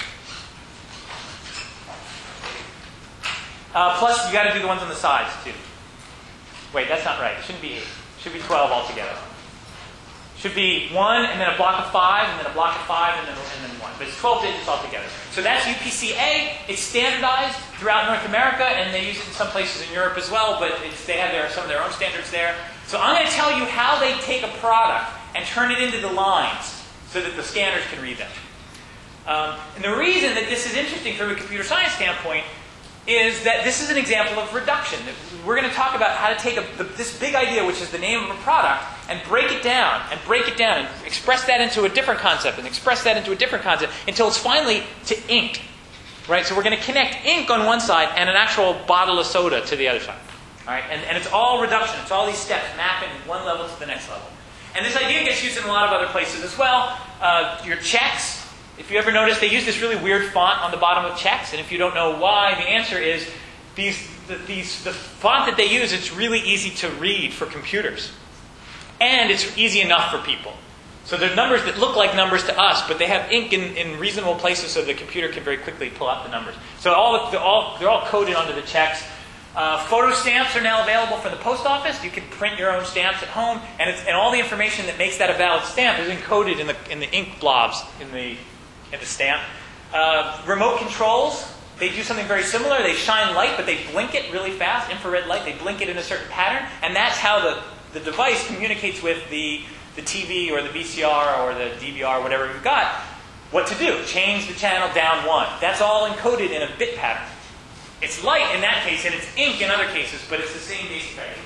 Uh, plus, you got to do the ones on the sides, too. Wait, that's not right. It shouldn't be eight. It should be twelve altogether. Should be one, and then a block of five, and then a block of five, and then, and then one. But it's twelve digits altogether. So that's U P C A. It's standardized throughout North America, and they use it in some places in Europe as well, but it's, they have their, some of their own standards there. So I'm going to tell you how they take a product and turn it into the lines so that the scanners can read them. Um, and the reason that this is interesting from a computer science standpoint is that this is an example of reduction. We're going to talk about how to take a, the, this big idea, which is the name of a product, and break it down, and break it down, and express that into a different concept, and express that into a different concept, until it's finally to ink. Right? So we're going to connect ink on one side and an actual bottle of soda to the other side. All right? And, and it's all reduction. It's all these steps mapping one level to the next level. And this idea gets used in a lot of other places as well. Uh, your checks. If you ever notice, they use this really weird font on the bottom of checks, and if you don't know why, the answer is these, the, these, the font that they use, it's really easy to read for computers. And it's easy enough for people. So they're numbers that look like numbers to us, but they have ink in, in reasonable places so the computer can very quickly pull out the numbers. So all, they're, all, they're all coded onto the checks. Uh, photo stamps are now available from the post office. You can print your own stamps at home, and, it's, and all the information that makes that a valid stamp is encoded in the, in the ink blobs in the in the stamp. Uh, remote controls, they do something very similar. They shine light, but they blink it really fast, infrared light. They blink it in a certain pattern, and that's how the, the device communicates with the, the T V or the V C R or the D V R, whatever you've got, what to do. Change the channel down one. That's all encoded in a bit pattern. It's light in that case, and it's ink in other cases, but it's the same basic idea.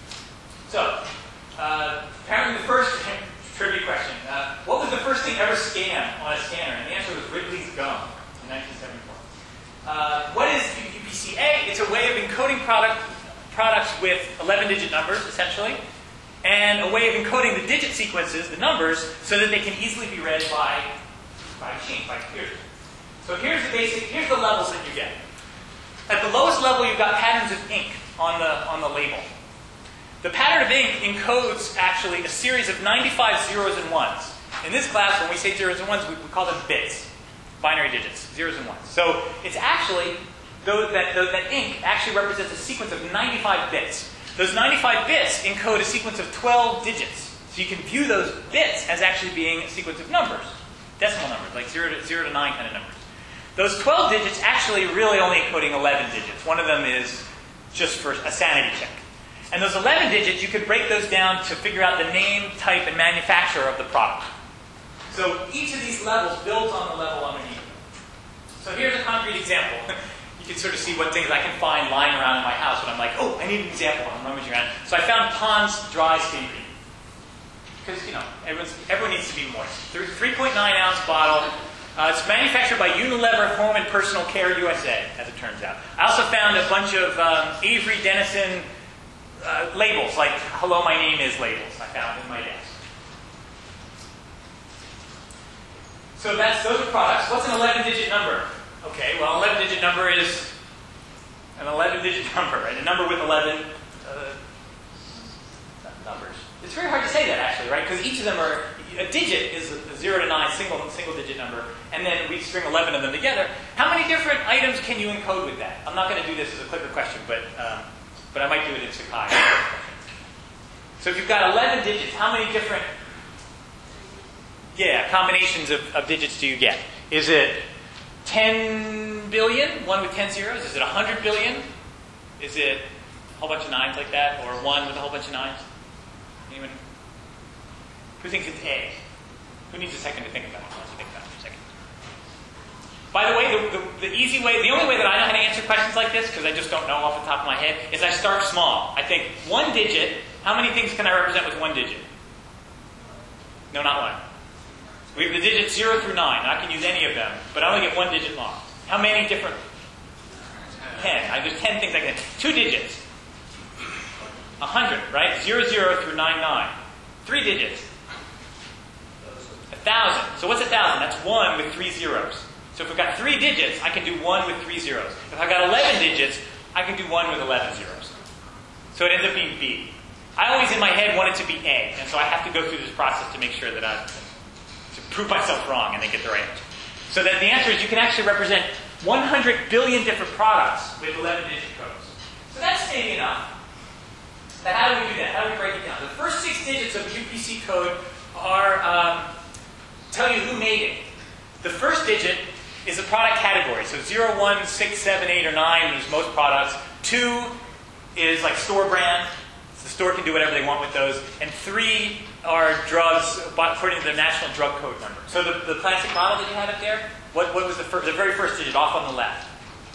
So, uh, apparently the first trivia question. Uh, what was the first thing ever scanned on a scanner? And the answer was Wrigley's gum in nineteen seventy-four. Uh, what is U P C A? It's a way of encoding product, products with eleven-digit numbers, essentially, and a way of encoding the digit sequences, the numbers, so that they can easily be read by, by machines, by computers. So here's the basic, here's the levels that you get. At the lowest level, you've got patterns of ink on the, on the label. The pattern of ink encodes, actually, a series of ninety-five zeros and ones. In this class, when we say zeros and ones, we, we call them bits, binary digits, zeros and ones. So it's actually, though that, though that ink actually represents a sequence of ninety-five bits. Those ninety-five bits encode a sequence of twelve digits. So you can view those bits as actually being a sequence of numbers, decimal numbers, like zero to, zero to nine kind of numbers. Those twelve digits actually really only encoding eleven digits. One of them is just for a sanity check. And those eleven digits, you could break those down to figure out the name, type, and manufacturer of the product. So each of these levels builds on the level underneath. So here's a concrete example. You can sort of see what things I can find lying around in my house when I'm like, oh, I need an example. I'm rummaging around. So I found Pond's dry skin cream. Because, you know, everyone's, everyone needs to be moist. three point nine ounce bottle. Uh, it's manufactured by Unilever Home and Personal Care U S A, as it turns out. I also found a bunch of um, Avery Dennison uh, labels, like "Hello, my name is" labels. I found in my desk. So that's those are products. What's an eleven-digit number? Okay, well, eleven-digit number is an eleven-digit number, right? A number with eleven uh, numbers. It's very hard to say that, actually, right? Because each of them are a digit is a zero to nine single single-digit number, and then we string eleven of them together. How many different items can you encode with that? I'm not going to do this as a clicker question, but um, but I might do it in Sakai. So if you've got eleven digits, how many different yeah combinations of, of digits do you get? Is it ten billion, one with ten zeros? Is it one hundred billion? Is it a whole bunch of nines like that, or one with a whole bunch of nines? Anyone? Who thinks it's A? Who needs a second to think about it? Why don't you think about it for a second? By the way, the, the, the easy way, the only way that I know how to answer questions like this, because I just don't know off the top of my head, is I start small. I think one digit, how many things can I represent with one digit? No, not one. We have the digits zero through nine. I can use any of them, but I only get one digit long. How many different? Ten. I, there's ten things I can. Two digits. A hundred, right? Zero, zero through nine, nine. Three digits. A thousand. So what's a thousand? That's one with three zeros. So if I've got three digits, I can do one with three zeros. If I've got eleven digits, I can do one with eleven zeros. So it ends up being B. I always in my head want it to be A, and so I have to go through this process to make sure that I to prove myself wrong and then get the right answer. So that the answer is you can actually represent one hundred billion different products with eleven digit codes. So that's maybe enough. Now how do we do that? How do we break it down? The first six digits of U P C code are um, tell you who made it. The first digit is a product category. So zero, one, six, seven, eight, or nine is most products. two is like store brand. The store can do whatever they want with those. And three are drugs according to the National Drug Code number. So the, the plastic bottle that you had up there, what, what was the, first, the very first digit off on the left?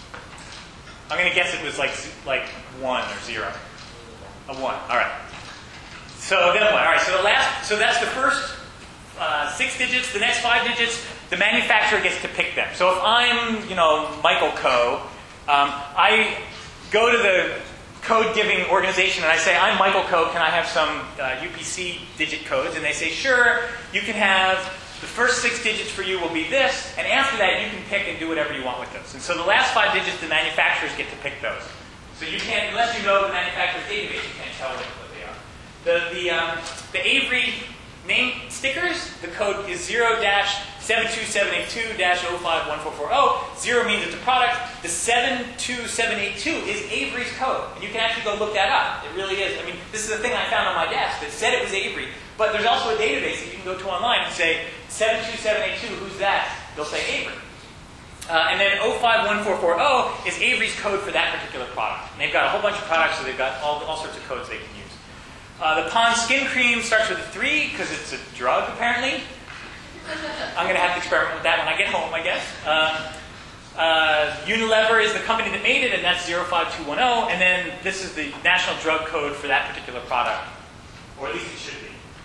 I'm going to guess it was like, like one or zero. A one. All right. So then what? All right. So the last. So that's the first uh, six digits. The next five digits, the manufacturer gets to pick them. So if I'm, you know, Michael Co., um, I go to the code-giving organization and I say, I'm Michael Co., can I have some uh, U P C digit codes? And they say, sure, you can have, the first six digits for you will be this, and after that you can pick and do whatever you want with those. And so the last five digits, the manufacturers get to pick those. So you can't, unless you know the manufacturer's database, you can't tell what, what they are. The, the, um, the Avery name stickers, the code is zero dash seven two seven eight two dash zero five one four four zero. Zero means it's a product. The seven two seven eight two is Avery's code. And you can actually go look that up. It really is. I mean, this is the thing I found on my desk that said it was Avery. But there's also a database that you can go to online and say, seven two seven eight two, who's that? They'll say Avery. Uh, and then zero five one four four zero is Avery's code for that particular product. And they've got a whole bunch of products, so they've got all, all sorts of codes they can use. Uh, the Pond's skin cream starts with a three because it's a drug, apparently. I'm going to have to experiment with that when I get home, I guess. Uh, uh, Unilever is the company that made it, and that's zero five two one zero. And then this is the national drug code for that particular product. Or at least it should be.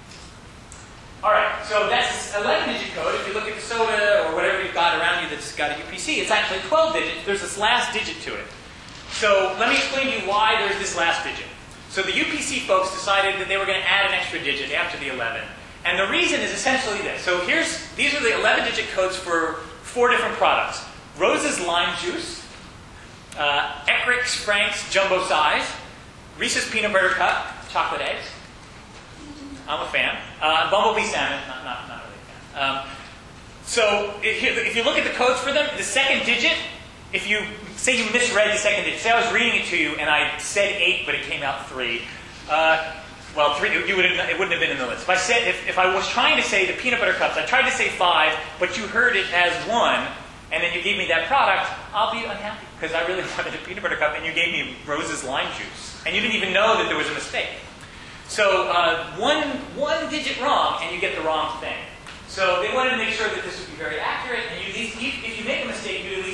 All right, so that's eleven-digit code. If you look at the soda or whatever you've got around you that's got a U P C, it's actually twelve digits. There's this last digit to it. So let me explain to you why there's this last digit. So the U P C folks decided that they were going to add an extra digit after the eleven. And the reason is essentially this. So here's these are the eleven-digit codes for four different products. Rose's Lime Juice, uh, Eckrich Frank's Jumbo Size, Reese's Peanut Butter Cup, chocolate eggs. I'm a fan. Uh, Bumblebee Salmon, not, not, not really a fan. Um, so if you, if you look at the codes for them, the second digit, if you say you misread the second digit, say I was reading it to you and I said eight, but it came out three. Uh, well, three, you would have, it wouldn't have been in the list. If I said, if, if I was trying to say the peanut butter cups, I tried to say five, but you heard it as one, and then you gave me that product, I'll be unhappy because I really wanted a peanut butter cup, and you gave me Rose's Lime Juice, and you didn't even know that there was a mistake. So uh, one one digit wrong, and you get the wrong thing. So they wanted to make sure that this would be very accurate, and you, if you make a mistake, you at least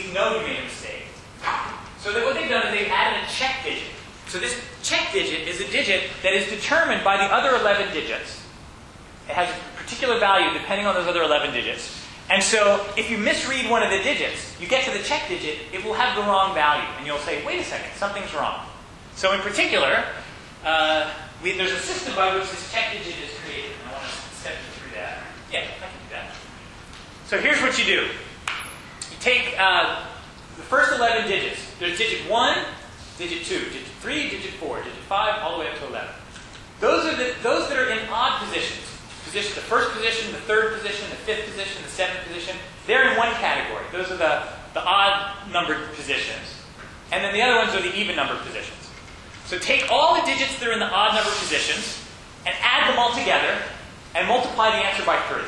you know you made a mistake. So that what they've done is they've added a check digit. So this check digit is a digit that is determined by the other eleven digits. It has a particular value depending on those other eleven digits. And so if you misread one of the digits, you get to the check digit, it will have the wrong value. And you'll say, wait a second, something's wrong. So in particular, uh, we, there's a system by which this check digit is created. And I want to step you through that. Yeah, I can do that. So here's what you do. You take uh, the first eleven digits. There's digit one, digit two, digit three, digit four, digit five, all the way up to eleven. Those are the, those that are in odd positions. Position, the first position, the third position, the fifth position, the seventh position, they're in one category. Those are the, the odd numbered positions. And then the other ones are the even numbered positions. So take all the digits that are in the odd numbered positions and add them all together and multiply the answer by three.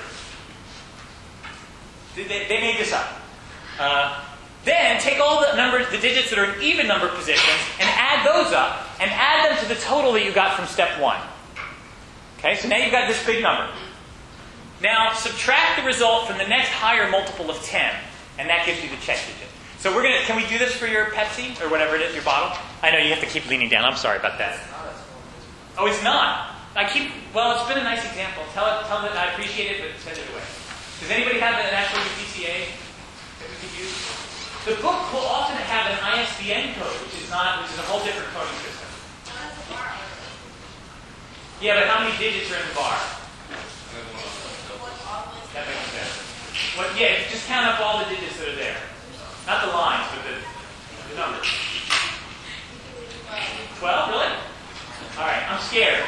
They, they made this up. Uh, then take all the numbers, the digits that are in even numbered positions and add those up and add them to the total that you got from step one. Okay, so now you've got this big number. Now subtract the result from the next higher multiple of ten, and that gives you the check digit. So we're gonna, can we do this for your Pepsi or whatever it is, your bottle? I know you have to keep leaning down. I'm sorry about that. Oh, it's not. I keep. Well, it's been a nice example. Tell it. Tell it. I appreciate it, but send it away. Does anybody have an actual P C A that we could use? The book will often have an I S B N code, which is not, which is a whole different coding system. Yeah, but how many digits are in the bar? That makes sense. Well, yeah, just count up all the digits that are there. Not the lines, but the, the numbers. twelve, really? All right, I'm scared.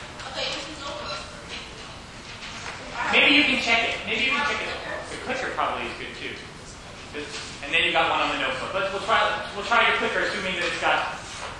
Maybe you can check it. Maybe you can check it. The clicker probably is good too. And then you got one on the notebook. Let's we'll try we'll try your clicker, assuming that it's got.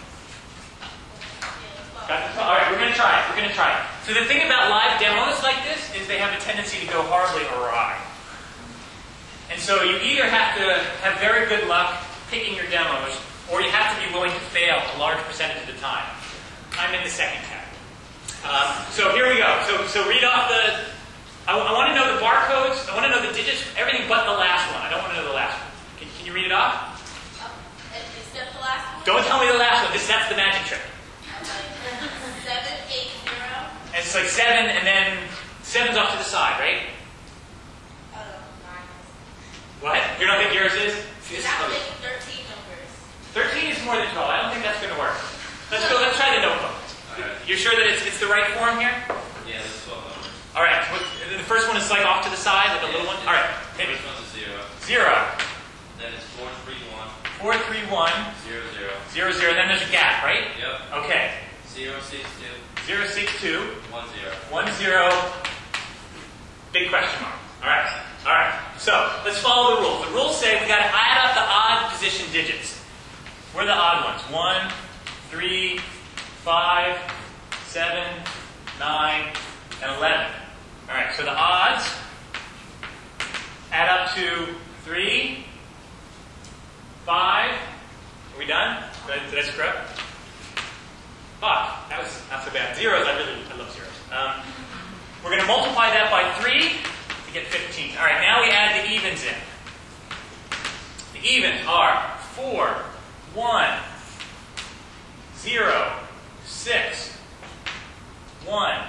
got the, all right, we're going to try it. We're going to try it. So the thing about live demos like this is they have a tendency to go horribly awry. And so you either have to have very good luck picking your demos, or you have to be willing to fail a large percentage of the time. I'm in the second category. Um, so here we go. So so read off the. I, I want to know the barcodes. I want to know the digits. Everything but the last one. I don't want to know the last one. Can, can you read it off? Um, except the last one? Don't tell me the last one. This that's the magic trick. Seven, eight, zero. And it's like seven, and then seven's off to the side, right? Oh, nine. What? You don't think yours is? See, this is That probably- was like thirteen numbers. thirteen is more than twelve. I don't think that's going to work. Let's go. Let's try the notebook. Alright. You're sure that it's, it's the right form here? Yeah, that's twelve numbers. All right. What, the first one is like off to the side, like a little one. All right. Maybe First one's a zero. zero, Then it's four, three, one, four, three, one, zero, zero. zero, zero. Then there's a gap, right? Yep. Okay. Zero, six, two, Zero, six, two, one, zero. one, zero. Big question mark. All right. All right. So let's follow the rules. The rules say we got to add up the odd position digits. Where are the odd ones? One, three, five, seven, nine, and eleven. All right. So the odds add up to three, five. Are we done? Did I, did I screw up? Fuck, that was not so bad. Zeros, I really, I love zeros. Um, we're going to multiply that by three to get fifteen. All right, now we add the evens in. The evens are four, one, zero, six, one.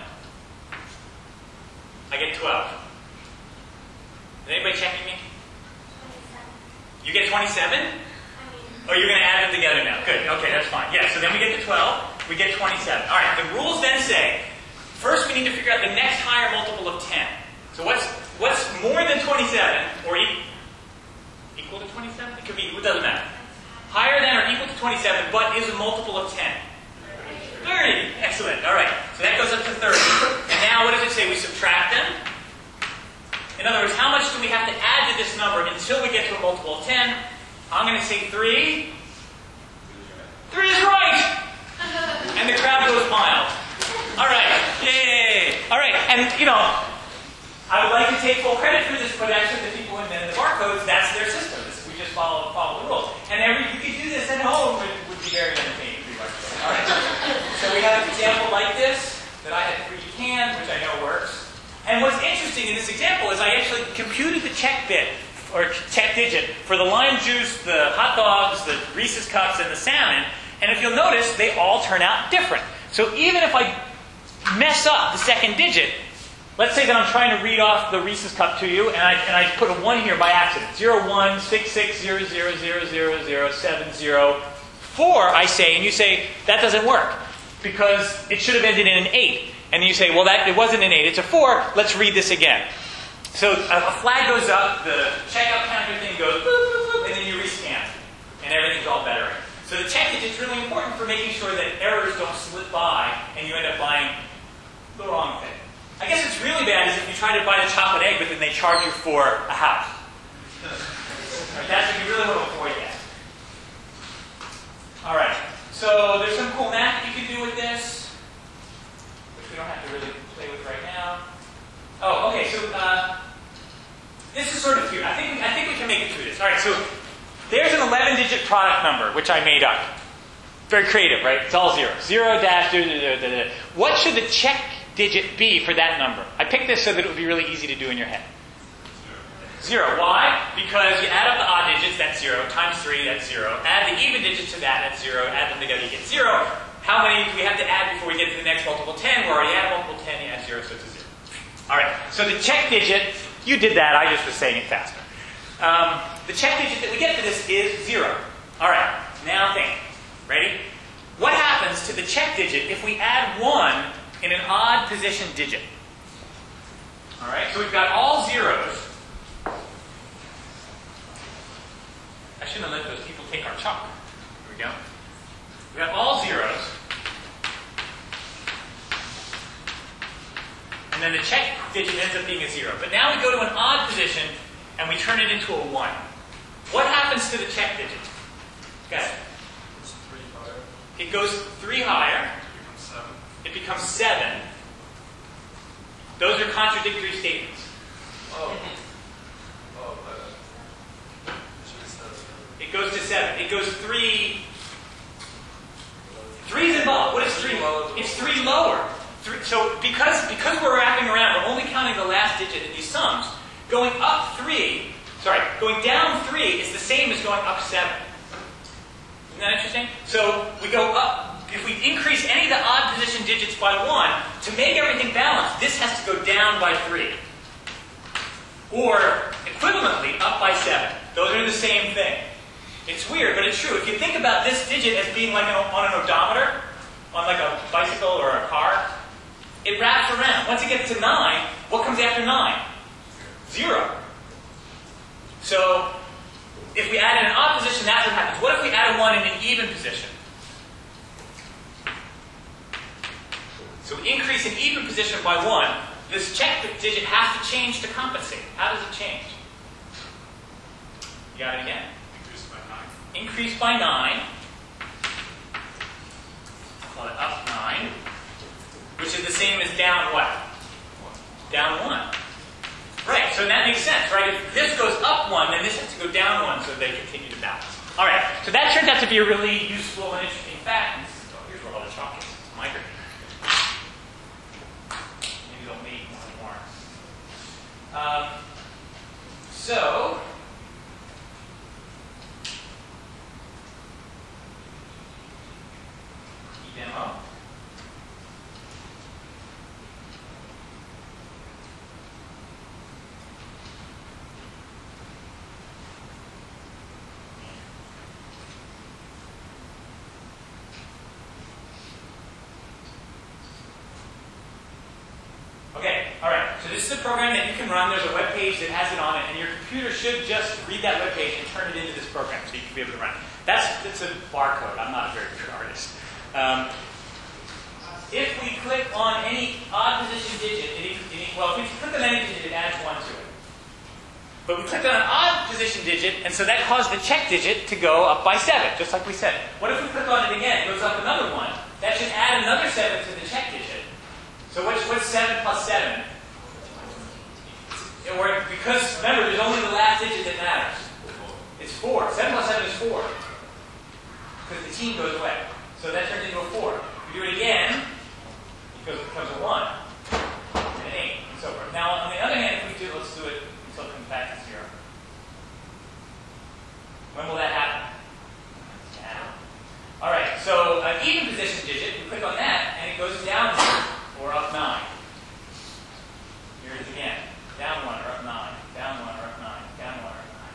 I get twelve. Is anybody checking me? You get twenty-seven? Oh, you're going to add them together now. Good. Okay, that's fine. Yeah, so then we get to twelve. We get twenty-seven. All right, the rules then say, first we need to figure out the next higher multiple of ten. So what's what's more than twenty-seven, or e- equal to twenty-seven? It could be, it doesn't matter. Higher than or equal to twenty-seven, but is a multiple of ten. thirty. Excellent. All right, so that goes up to thirty. And now what does it say? We subtract them. In other words, how much do we have to add to this number until we get to a multiple of ten? I'm going to say three. Three is right! And the crowd goes wild. All right. Yay! All right. And, you know, I would like to take full credit for this, but actually the people who invented the barcodes, that's their system. This, we just follow, follow the rules. And every, you could do this at home, it would be very entertaining. All right. So we have an example like this that I had pre-canned, which I know works. And what's interesting in this example is I actually computed the check bit, or check check digit for the lime juice, the hot dogs, the Reese's Cups, and the salmon. And if you'll notice, they all turn out different. So even if I mess up the second digit, let's say that I'm trying to read off the Reese's Cup to you, and I, and I put a one here by accident. zero one six six zero zero zero zero zero seven zero four, I say, and you say, that doesn't work, because it should have ended in an eight. And you say, well, that it wasn't an eight, it's a four, let's read this again. So a, a flag goes up, the checkout counter thing goes, boop, boop, boop, and then you rescan, and everything's all better. So the check digit's really important for making sure that errors don't slip by, and you end up buying the wrong thing. I guess it's really bad is if you try to buy the chocolate egg, but then they charge you for a house. Right, that's what you really want to avoid that. All right. So there's some cool math you can do with this, which we don't have to really play with right now. Oh, okay. So uh, this is sort of cute. I think we, I think we can make it through this. All right. So there's an eleven-digit product number which I made up. Very creative, right? It's all zero. Zero dash. Da, da, da, da, da. What should the check digit be for that number? I picked this so that it would be really easy to do in your head. Zero. Why? Because you add up the odd digits, that's zero, times three, that's zero. Add the even digits to that, that's zero. Add them together, you get zero. How many do we have to add before we get to the next multiple ten? We're already at multiple ten, you add zero, so it's a zero. All right, so the check digit, you did that, I just was saying it faster. Um, the check digit that we get for this is zero. All right, now think. Ready? What happens to the check digit if we add one in an odd position digit? All right, so we've got all zeros. I shouldn't have let those people take our chalk. Here we go. We've got all zeros. And then the check digit ends up being a zero. But now we go to an odd position and we turn it into a one. What happens to the check digit? Okay. It's three higher. It goes three higher. It becomes seven. It becomes seven. Those are contradictory statements. Oh. Oh, uh, it should be seven. It goes to seven. It goes three. Three's above. What is three? It's three lower. Three, so because because we're wrapping around, we're only counting the last digit in these sums. Going up three, sorry, going down three is the same as going up seven. Isn't that interesting? So we go up. If we increase any of the odd position digits by one, to make everything balanced, this has to go down by three. Or, equivalently, up by seven. Those are the same thing. It's weird, but it's true. If you think about this digit as being like an, on an odometer, on like a bicycle or a car, it wraps around. Once it gets to nine, what comes after nine? Zero. So, if we add in an odd position, that's what happens. What if we add a one in an even position? So we increase an even position by one. This check digit has to change to compensate. How does it change? You got it again? Increased by nine. Increase by nine. Call it up nine. Which is the same as down what? Down one. Right, so that makes sense, right? If this goes up one, then this has to go down one so they continue to balance. All right, so that turned out to be a really useful and interesting fact. And this is, oh, here's where all the chalk is. It's my grade. Maybe they'll make one more. Um, so, demo. Okay, all right. So this is a program that you can run. There's a web page that has it on it, and your computer should just read that web page and turn it into this program, so you can be able to run it. That's it's a barcode. I'm not a very good artist. Um, if we click on any odd position digit, it, it, well, if we click on any digit, it adds one to it. But we clicked on an odd position digit, and so that caused the check digit to go up by seven, just like we said. What if we click on it again? It goes up another one. That should add another seven to the check digit. So what's, what's seven plus seven? Or, because, remember, there's only the last digit that matters. It's four. seven plus seven is four. Because the team goes away. So that turns into a four. If we do it again, it goes, becomes a one, and an eight, and so forth. Now, on the other hand, if we do, let's do it until it comes back to zero. When will that happen? Down. All right, so an even position digit, we click on that, and it goes down or up nine. Here it is again. Down one or up nine. Down one or up nine. Down one or up nine.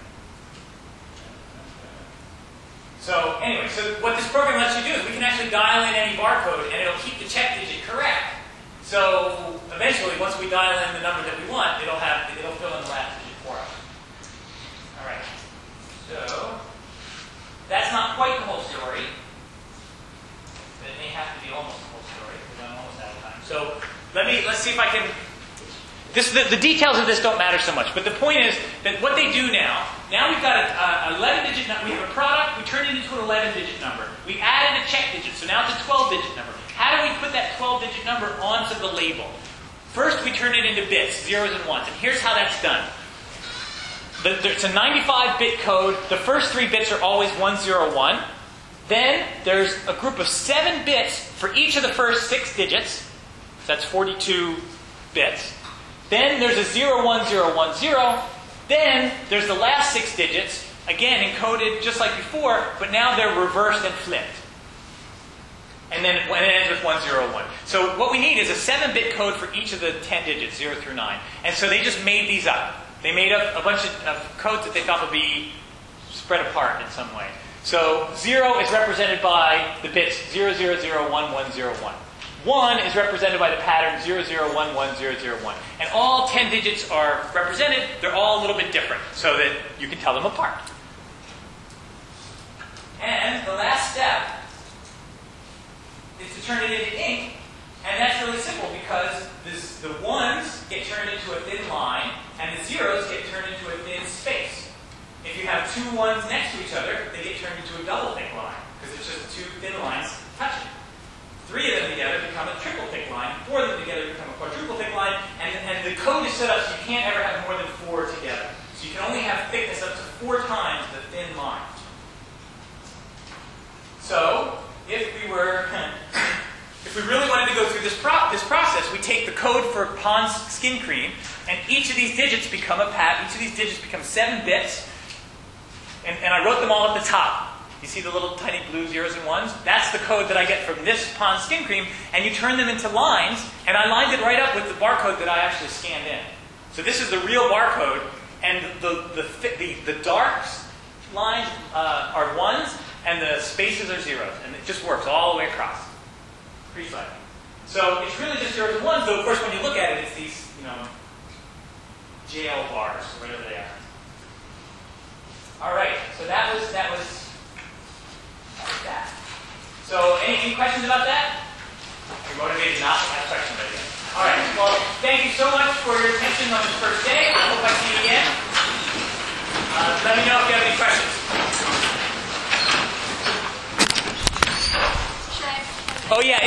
So anyway, so what this program lets you do is we can actually dial in any barcode, and it'll keep the check digit correct. So eventually, once we dial in the number that we want, it'll have it'll fill in the last digit for us. All right. So that's not quite the whole story. But it may have to be almost the whole story because I'm almost out of time. So let me let's see if I can. This, the, the details of this don't matter so much, but the point is that what they do now, now we've got an eleven-digit number. We have a product, we turn it into an eleven-digit number. We added a check digit, so now it's a twelve-digit number. How do we put that twelve-digit number onto the label? First, we turn it into bits, zeros and ones, and here's how that's done. The, the, it's a ninety-five bit code. The first three bits are always one zero one. Then there's a group of seven bits for each of the first six digits. So that's forty-two bits. Then there's a zero one zero one zero. Then there's the last six digits, again encoded just like before, but now they're reversed and flipped. And then it ends with one zero one. So what we need is a seven bit code for each of the ten digits, zero through nine. And so they just made these up. They made up a bunch of, of codes that they thought would be spread apart in some way. So zero is represented by the bits zero zero zero one one zero one. one is represented by the pattern zero zero one one zero zero one. And all ten digits are represented. They're all a little bit different so that you can tell them apart. And the last step is to turn it into ink. And that's really simple because this, the ones get turned into a thin line and the zeros get turned into a thin space. If you have two ones next to each other, they get turned into a double thick line because it's just two thin lines touching. Three of them together become a triple thick line. Four of them together become a quadruple thick line. And, and the code is set up so you can't ever have more than four together. So you can only have thickness up to four times the thin line. So if we were, if we really wanted to go through this, pro this process, we take the code for Pond's skin cream, and each of these digits become a pat. Each of these digits become seven bits. And, and I wrote them all at the top. You see the little tiny blue zeros and ones? That's the code that I get from this Pond's skin cream, and you turn them into lines, and I lined it right up with the barcode that I actually scanned in. So this is the real barcode, and the, the, the, the dark lines uh, are ones, and the spaces are zeros, and it just works all the way across. Pretty fun. So it's really just zeros and ones, though of course when you look at it, it's these, you know, jail bars, or whatever they are. All right, so that was, that was, that was that. So any, any questions about that? You're motivated not to have questions right again. All right, well, thank you so much for your attention on this first day. I hope I see you again. Uh, let me know if you have any questions. Oh yeah.